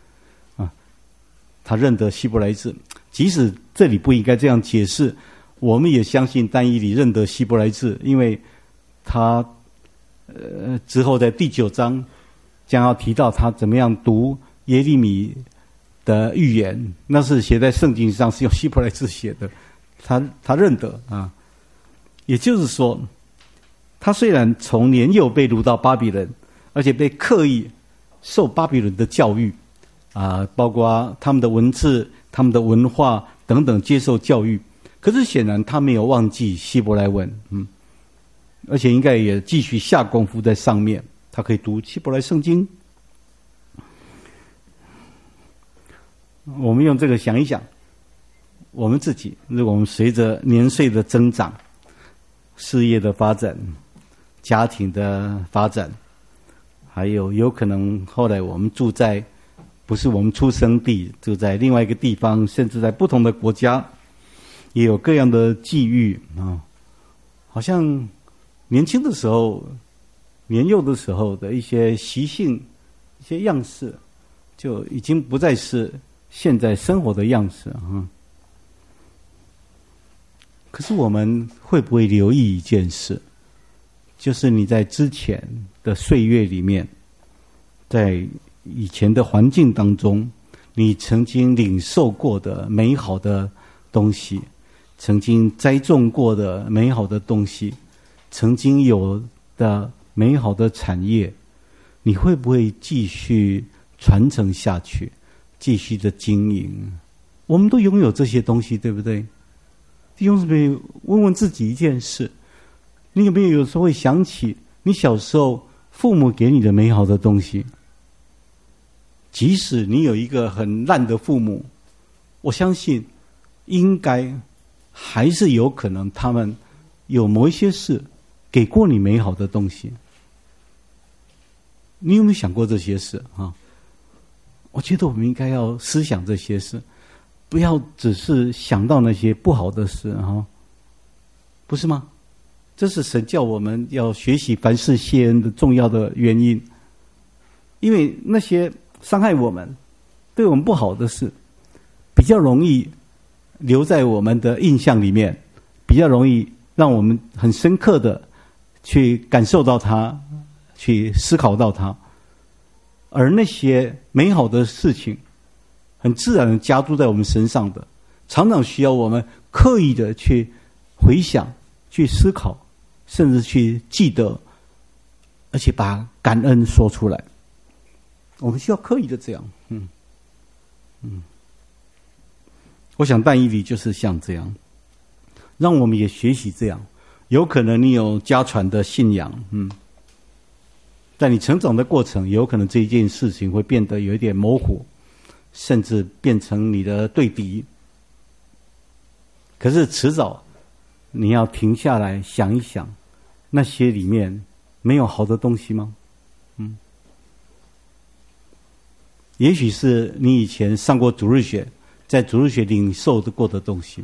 他认得希伯来字，即使这里不应该这样解释，我们也相信但以理认得希伯来字，因为他之后在第9章将要提到他怎么样读耶利米的预言，那是写在圣经上，是用希伯来字写的，他认得啊。也就是说，他虽然从年幼被掳到巴比伦，而且被刻意受巴比伦的教育包括他们的文字、他们的文化等等接受教育，可是显然他没有忘记希伯来文，而且应该也继续下功夫在上面，他可以读希伯来圣经。我们用这个想一想，我们自己，如果我们随着年岁的增长、事业的发展、家庭的发展，还有可能后来我们住在不是我们出生地，住在另外一个地方，甚至在不同的国家，也有各样的际遇好像年轻的时候、年幼的时候的一些习性、一些样式，就已经不再是现在生活的样式可是我们会不会留意一件事，就是你在之前的岁月里面，在以前的环境当中，你曾经领受过的美好的东西，曾经栽种过的美好的东西，曾经有的美好的产业，你会不会继续传承下去，继续的经营？我们都拥有这些东西，对不对？弟兄姊妹，问问自己一件事，你有没有时候会想起你小时候父母给你的美好的东西？即使你有一个很烂的父母，我相信应该还是有可能他们有某一些事给过你美好的东西。你有没有想过这些事我觉得我们应该要思想这些事，不要只是想到那些不好的事不是吗？这是神叫我们要学习凡事谢恩的重要的原因。因为那些伤害我们、对我们不好的事，比较容易留在我们的印象里面，比较容易让我们很深刻的去感受到它，去思考到它。而那些美好的事情，很自然的加诸在我们身上的，常常需要我们刻意的去回想、去思考，甚至去记得，而且把感恩说出来。我们需要刻意的这样，我想但以理就是像这样，让我们也学习这样。有可能你有家传的信仰，在你成长的过程，有可能这一件事情会变得有一点模糊，甚至变成你的对敌。可是迟早你要停下来想一想，那些里面没有好的东西吗？也许是你以前上过主日学，在主日学领受过的东西。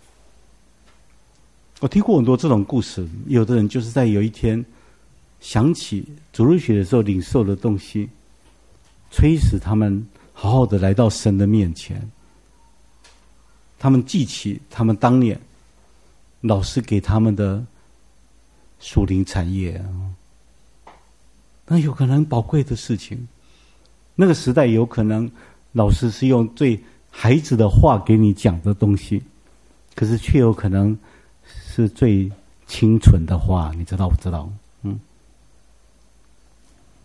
我听过很多这种故事，有的人就是在有一天想起主日学的时候领受的东西，催使他们好好的来到神的面前。他们记起他们当年老师给他们的属灵产业那有可能宝贵的事情。那个时代有可能老师是用最孩子的话给你讲的东西，可是却有可能是最清纯的话，你知道不知道？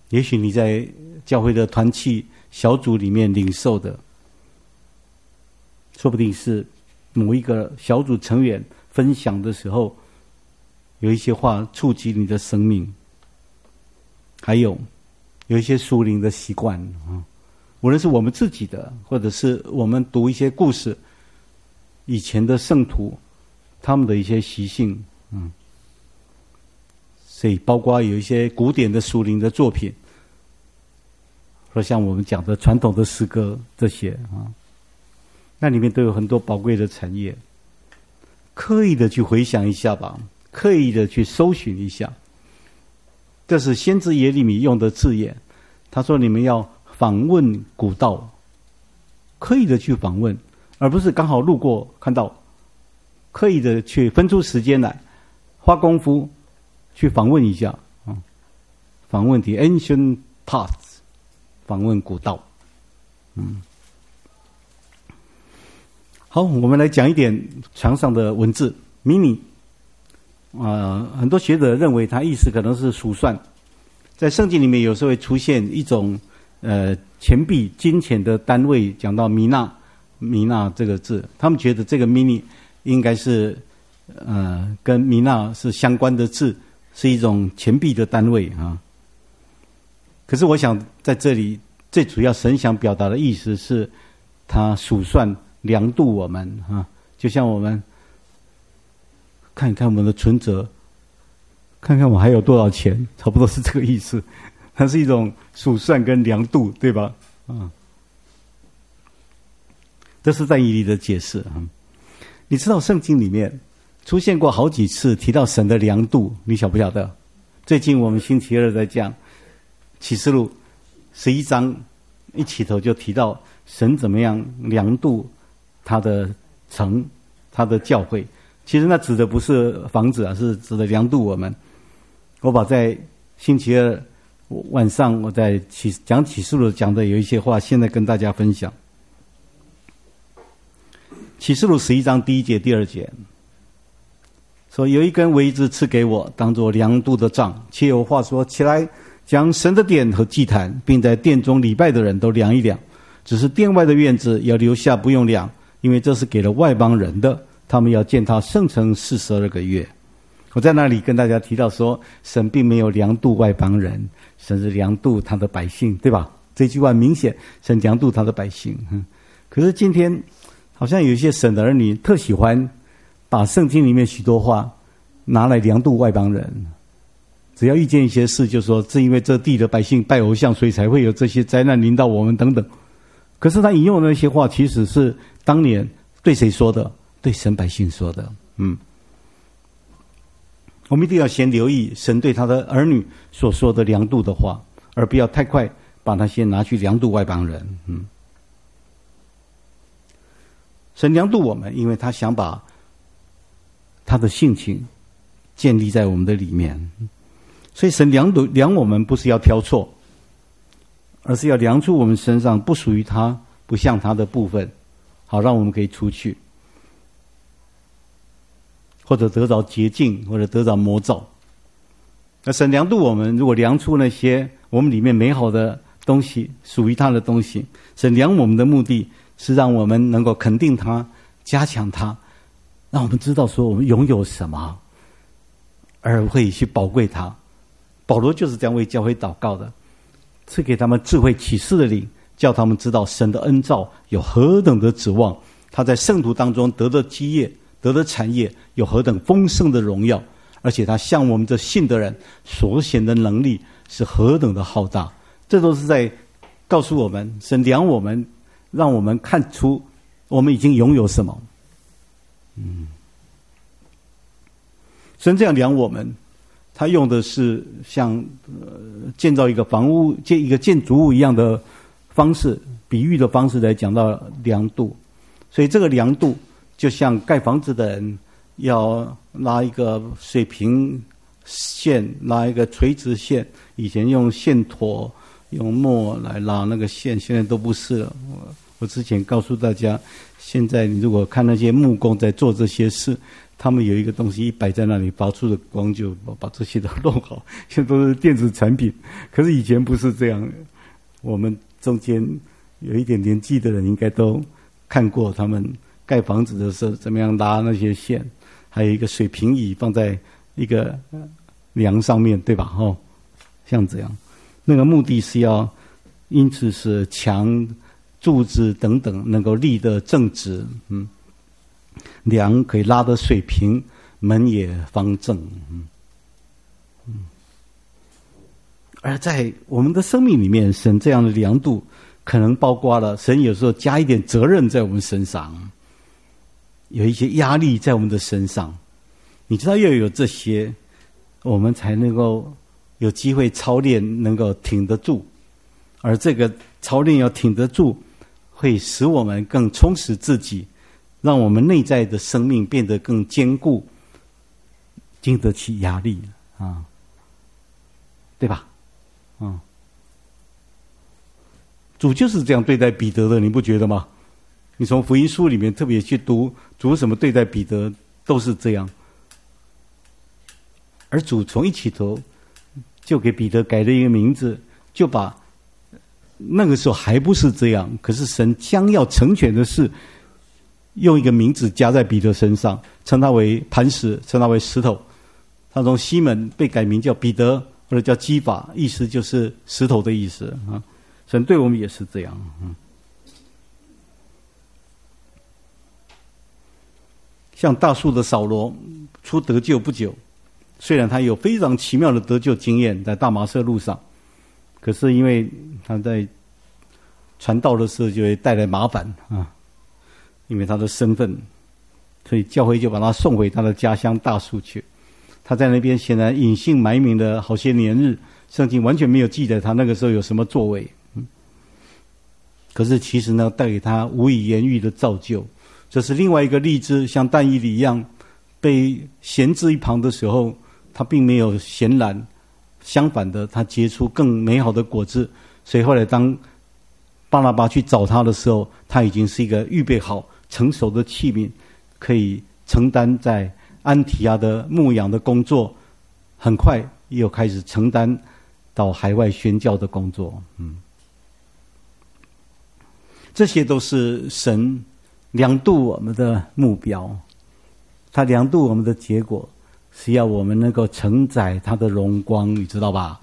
也许你在教会的团契小组里面领受的，说不定是某一个小组成员分享的时候，有一些话触及你的生命。还有一些属灵的习惯啊，无论是我们自己的，或者是我们读一些故事，以前的圣徒他们的一些习性，所以包括有一些古典的属灵的作品，或像我们讲的传统的诗歌这些啊，那里面都有很多宝贵的产业。刻意的去回想一下吧，刻意的去搜寻一下。这是先知耶利米用的字眼，他说你们要访问古道，刻意的去访问，而不是刚好路过看到，刻意的去分出时间来，花功夫去访问一下啊，访问 the ancient paths， 访问古道。好，我们来讲一点墙上的文字 mini。很多学者认为它意思可能是数算，在圣经里面有时候会出现一种钱币金钱的单位，讲到米纳这个字，他们觉得这个 mini 应该是跟米纳是相关的字，是一种钱币的单位啊。可是我想在这里最主要神想表达的意思是，他数算量度我们啊，就像我们看一看我们的存折，看看我还有多少钱，差不多是这个意思。它是一种数算跟量度，对吧？这是在以理的解释啊。你知道圣经里面出现过好几次提到神的量度，你晓不晓得？最近我们星期二在讲启示录11章，一起头就提到神怎么样量度他的城，他的教会。其实那指的不是房子啊，是指的量度我们。我把在星期二晚上我在讲启示录讲的有一些话，现在跟大家分享。启示录11章第1节、第2节说，有一根苇子赐给我，当作量度的杖，且有话说，起来，将神的殿和祭坛，并在殿中礼拜的人都量一量。只是殿外的院子要留下，不用量，因为这是给了外邦人的。他们要建他圣城42个月。我在那里跟大家提到说，神并没有量度外邦人，神是量度他的百姓，对吧？这句话明显神量度他的百姓。可是今天好像有一些神的儿女特喜欢把圣经里面许多话拿来量度外邦人，只要遇见一些事就说是因为这地的百姓拜偶像，所以才会有这些灾难临到我们等等。可是他引用的那些话其实是当年对谁说的？对神百姓说的。我们一定要先留意神对他的儿女所说的量度的话，而不要太快把那些拿去量度外邦人。神量度我们，因为他想把他的性情建立在我们的里面，所以神量我们不是要挑错，而是要量出我们身上不属于他、不像他的部分，好让我们可以出去，或者得着洁净，或者得着魔造。那神量度我们，如果量出那些我们里面美好的东西，属于他的东西，神量我们的目的是让我们能够肯定他、加强他，让我们知道说我们拥有什么，而会去宝贵他。保罗就是这样为教会祷告的，赐给他们智慧启示的灵，叫他们知道神的恩召有何等的指望，他在圣徒当中得的基业、得的产业有何等丰盛的荣耀，而且他向我们这信的人所显的能力是何等的浩大。这都是在告诉我们，神量我们，让我们看出我们已经拥有什么。神这样量我们，他用的是像建造一个房屋、一个建筑物一样的方式，比喻的方式来讲到量度。所以这个量度就像盖房子的人要拉一个水平线，拉一个垂直线，以前用线砣、用磨来拉那个线，现在都不是了。我之前告诉大家，现在你如果看那些木工在做这些事， 他们有一个东西一摆在那里，发出的光就把这些都弄好，现在都是电子产品。可是以前不是这样，我们中间有一点年纪的人应该都看过他们盖房子的时候怎么样拉那些线，还有一个水平椅放在一个梁上面，对吧？像这样，那个目的是要，因此是墙、柱子等等能够立得正直，梁可以拉得水平，门也方正，而在我们的生命里面，神这样的量度，可能包括了神有时候加一点责任在我们身上，有一些压力在我们的身上。你知道要有这些，我们才能够有机会操练，能够挺得住。而这个操练要挺得住，会使我们更充实自己，让我们内在的生命变得更坚固，经得起压力啊，对吧？主就是这样对待彼得的，你不觉得吗？你从福音书里面特别去读，主怎么对待彼得，都是这样。而主从一起头就给彼得改了一个名字，就把那个时候还不是这样，可是神将要成全的事，用一个名字加在彼得身上，称他为磐石，称他为石头。他从西门被改名叫彼得，或者叫基法，意思就是石头的意思啊。神对我们也是这样。像大树的扫罗出得救不久，虽然他有非常奇妙的得救经验，在大马色路上，可是因为他在传道的时候就会带来麻烦啊，因为他的身份，所以教会就把他送回他的家乡大树去。他在那边显然隐姓埋名的好些年日，圣经完全没有记载他那个时候有什么作为。可是其实呢，带给他无以言喻的造就。这是另外一个例子，像但以理一样被闲置一旁的时候，他并没有闲懒，相反的，他结出更美好的果子。所以后来当巴拿巴去找他的时候，他已经是一个预备好成熟的器皿，可以承担在安提亚的牧养的工作，很快又开始承担到海外宣教的工作。这些都是神量度我们的目标，他量度我们的结果是要我们能够承载他的荣光，你知道吧？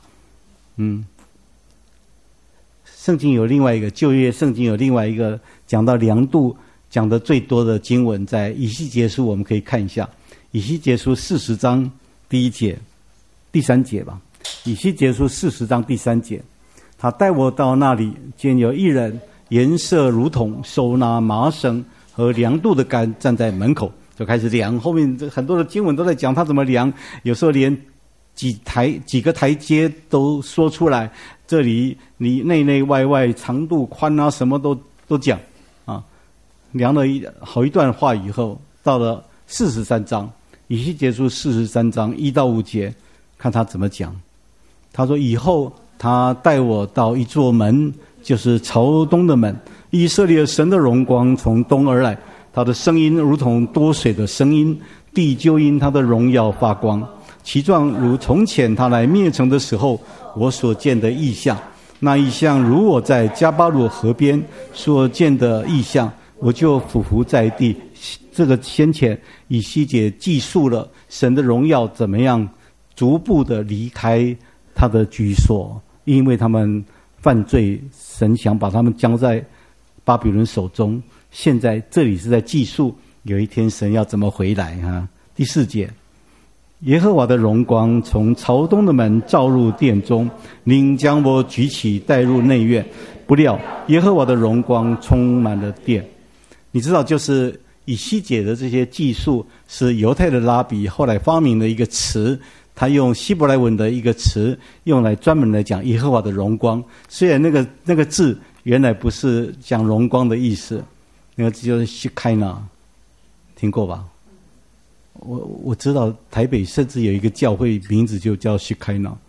圣经有另外一个，旧约圣经有另外一个讲到量度讲的最多的经文，在以西结书，我们可以看一下以西结书40章第1节第3节吧。以西结书40章第3节，他带我到那里，见有一人颜色如铜，手拿麻绳和量度的杆，站在门口，就开始量。后面很多的经文都在讲他怎么量，有时候连几个台阶都说出来，这里你内内外外长度宽啊，什么都讲啊。量了好一段话以后，到了43章，以西结书43章1到5节，看他怎么讲。他说：以后他带我到一座门，就是朝东的门，以色列神的荣光从东而来，他的声音如同多水的声音，地就因他的荣耀发光，其状如从前他来灭城的时候我所见的异象。那异象如我在加巴鲁河边所见的异象，我就俯伏在地。这个先前以西结记述了神的荣耀怎么样逐步的离开他的居所，因为他们犯罪，神想把他们交在巴比伦手中。现在这里是在记述有一天神要怎么回来啊。第4节，耶和华的荣光从朝东的门照入殿中，领将我举起带入内院，不料耶和华的荣光充满了殿。你知道，就是以西结的这些记述是犹太的拉比后来发明的一个词，他用希伯来文的一个词用来专门来讲耶和华的荣光。虽然那个字原来不是讲荣光的意思，那个字就是西开纳，听过吧？我知道台北甚至有一个教会名字就叫西开纳，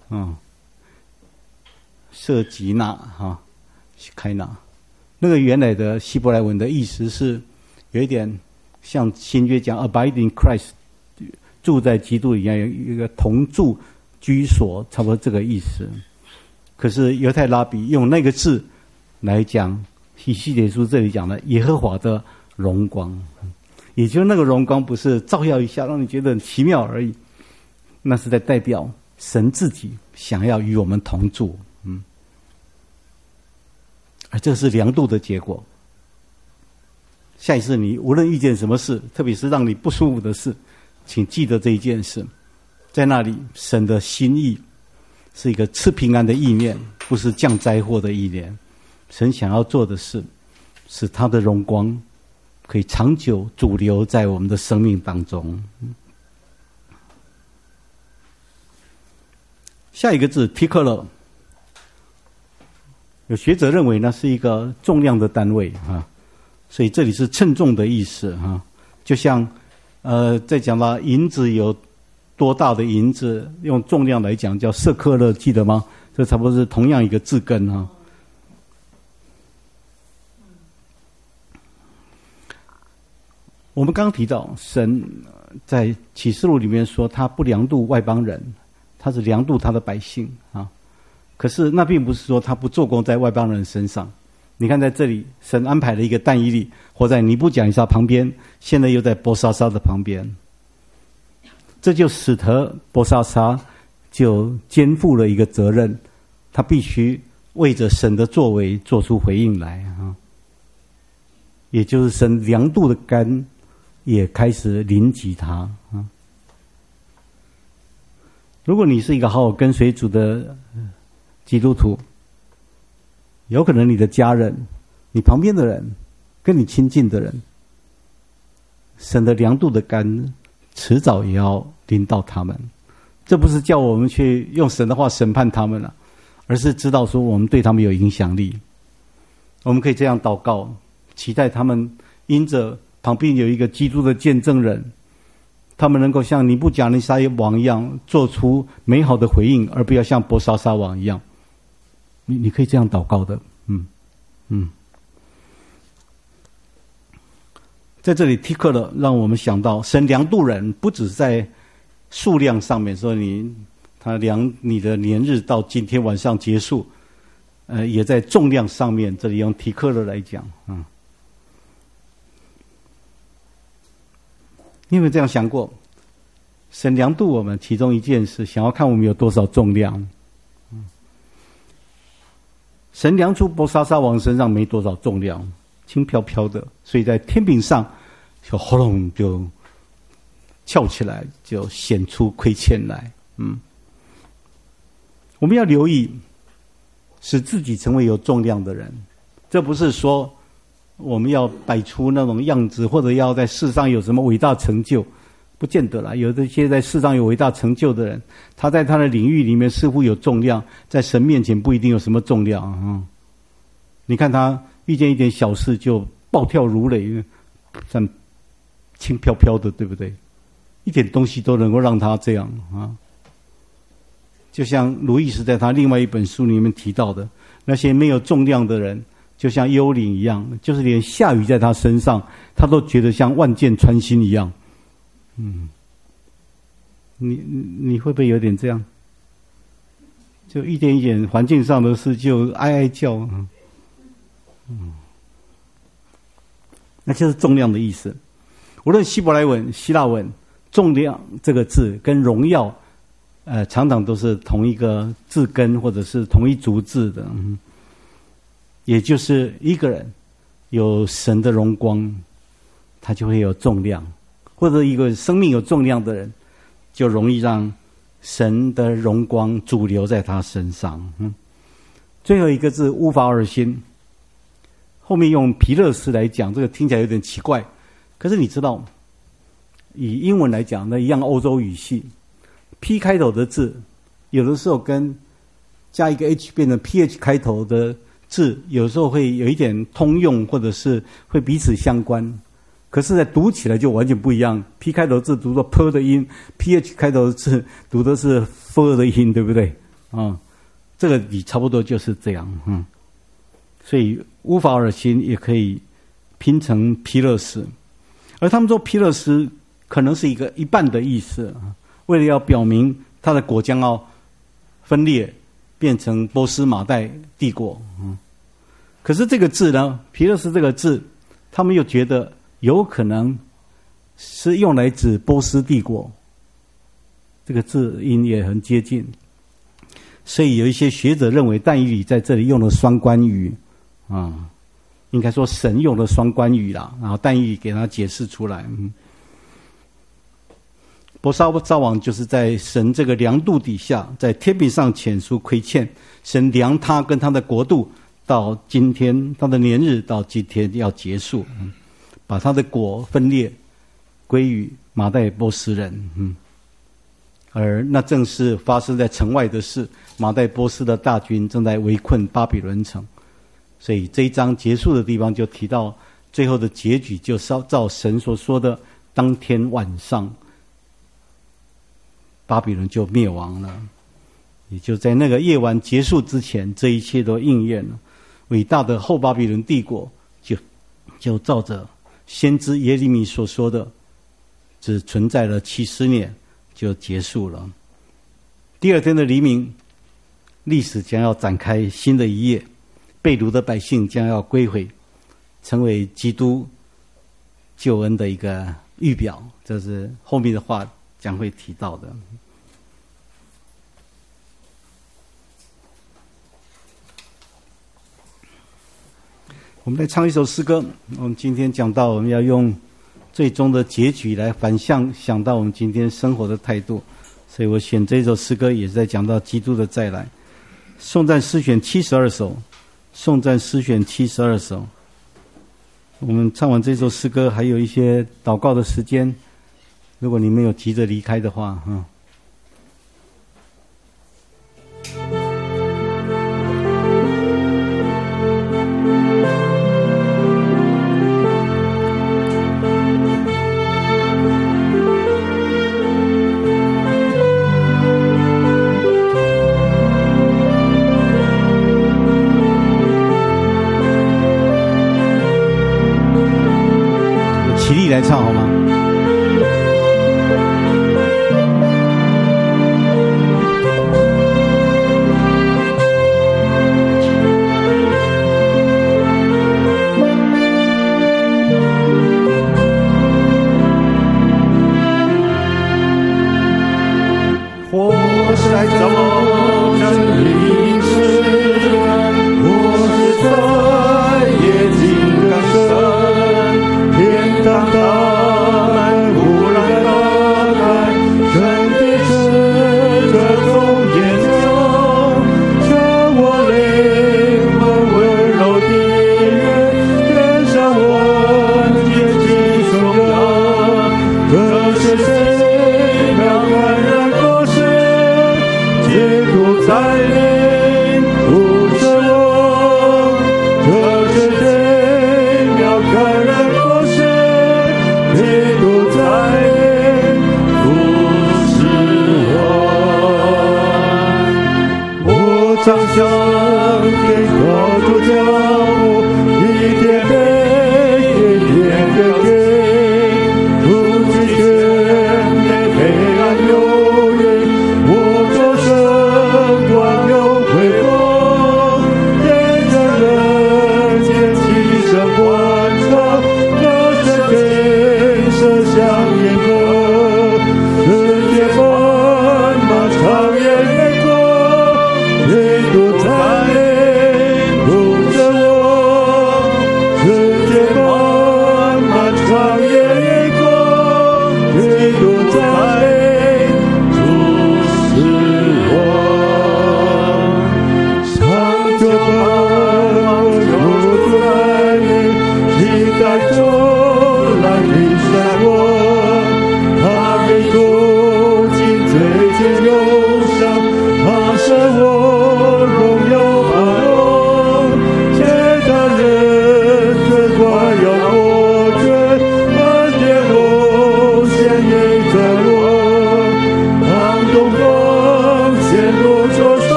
舍吉纳哈，西开纳。那个原来的希伯来文的意思是有一点像新约讲 abide in Christ， 住在基督里面，有一个同住居所，差不多这个意思。可是犹太拉比用那个字来讲，以西结书这里讲的耶和华的荣光，也就是那个荣光不是照耀一下让你觉得很奇妙而已，那是在代表神自己想要与我们同住。而这是量度的结果。下一次你无论遇见什么事，特别是让你不舒服的事，请记得这一件事，在那里神的心意是一个赐平安的意念，不是降灾祸的意念。神想要做的事是他的荣光可以长久驻留在我们的生命当中。下一个字 tikler， 有学者认为那是一个重量的单位所以这里是称重的意思就像在讲到银子有多大的银子，用重量来讲叫舍克勒，记得吗？这差不多是同样一个字根我们刚刚提到神在启示录里面说他不量度外邦人，他是量度他的百姓可是那并不是说他不做工在外邦人身上。你看在这里神安排了一个但以理活在尼布甲尼撒旁边，现在又在伯沙撒的旁边，这就使得伯沙撒就肩负了一个责任，他必须为着神的作为做出回应来也就是神量度的竿也开始临及他如果你是一个好好跟随主的基督徒，有可能你的家人，你旁边的人，跟你亲近的人，神的量度的竿迟早也要临到他们。这不是叫我们去用神的话审判他们而是知道说我们对他们有影响力。我们可以这样祷告，期待他们因着旁边有一个基督的见证人，他们能够像尼布甲尼撒王一样做出美好的回应，而不要像伯沙撒王一样。你可以这样祷告的。在这里 tikler 让我们想到神量度人不只在数量上面，说他量你的年日到今天晚上结束，也在重量上面，这里用 tikler 来讲你有没有这样想过，神量度我们其中一件事，想要看我们有多少重量。神量出伯沙撒王身上没多少重量，轻飘飘的，所以在天平上就喉咙就翘起来，就显出亏欠来。我们要留意使自己成为有重量的人，这不是说我们要摆出那种样子，或者要在世上有什么伟大成就，不见得啦。有这些在世上有伟大成就的人，他在他的领域里面似乎有重量，在神面前不一定有什么重量你看他遇见一点小事就暴跳如雷，像轻飘飘的，对不对？一点东西都能够让他这样就像鲁易斯在他另外一本书里面提到的，那些没有重量的人就像幽灵一样，就是连下雨在他身上他都觉得像万箭穿心一样。你会不会有点这样？就一点一点环境上的事就哀哀叫那就是重量的意思。无论希伯来文、希腊文，重量这个字跟荣耀常常都是同一个字根，或者是同一族字的也就是一个人有神的荣光，他就会有重量，或者一个生命有重量的人就容易让神的荣光驻留在他身上最后一个字乌法尔辛，后面用皮勒斯来讲，这个听起来有点奇怪，可是你知道以英文来讲，那一样欧洲语系 P 开头的字有的时候跟加一个 H 变成 PH 开头的字有时候会有一点通用，或者是会彼此相关，可是在读起来就完全不一样。 P 开头字读作 P 的音， PH 开头的字读的是 F 的音，对不对这个你差不多就是这样所以乌法尔辛也可以拼成皮勒斯。 而他们说皮勒斯可能是一半的意思，为了要表明他的国将要分裂，变成波斯马代帝国。可是这个字呢，皮勒斯这个字，他们又觉得有可能是用来指波斯帝国，这个字音也很接近，所以有一些学者认为但以理在这里用了双关语应该说神用了双关语啦，然后但以理给他解释出来。波沙撒王就是在神这个量度底下，在天平上遣出亏欠，神量他跟他的国度，到今天他的年日到今天要结束，把他的国分裂归于马代波斯人。而那正是发生在城外的事，马代波斯的大军正在围困巴比伦城。所以这一章结束的地方就提到最后的结局，就是照神所说的，当天晚上巴比伦就灭亡了。也就在那个夜晚结束之前，这一切都应验了。伟大的后巴比伦帝国就照着先知耶利米所说的，只存在了70年就结束了。第二天的黎明，历史将要展开新的一页，被掳的百姓将要归回，成为基督救恩的一个预表。这是后面的话将会提到的。我们来唱一首诗歌。我们今天讲到，我们要用最终的结局来想到我们今天生活的态度，所以我选这首诗歌也是在讲到基督的再来。颂赞诗选72首，颂赞诗选72首。我们唱完这首诗歌，还有一些祷告的时间，如果你没有急着离开的话，起立来唱好吗？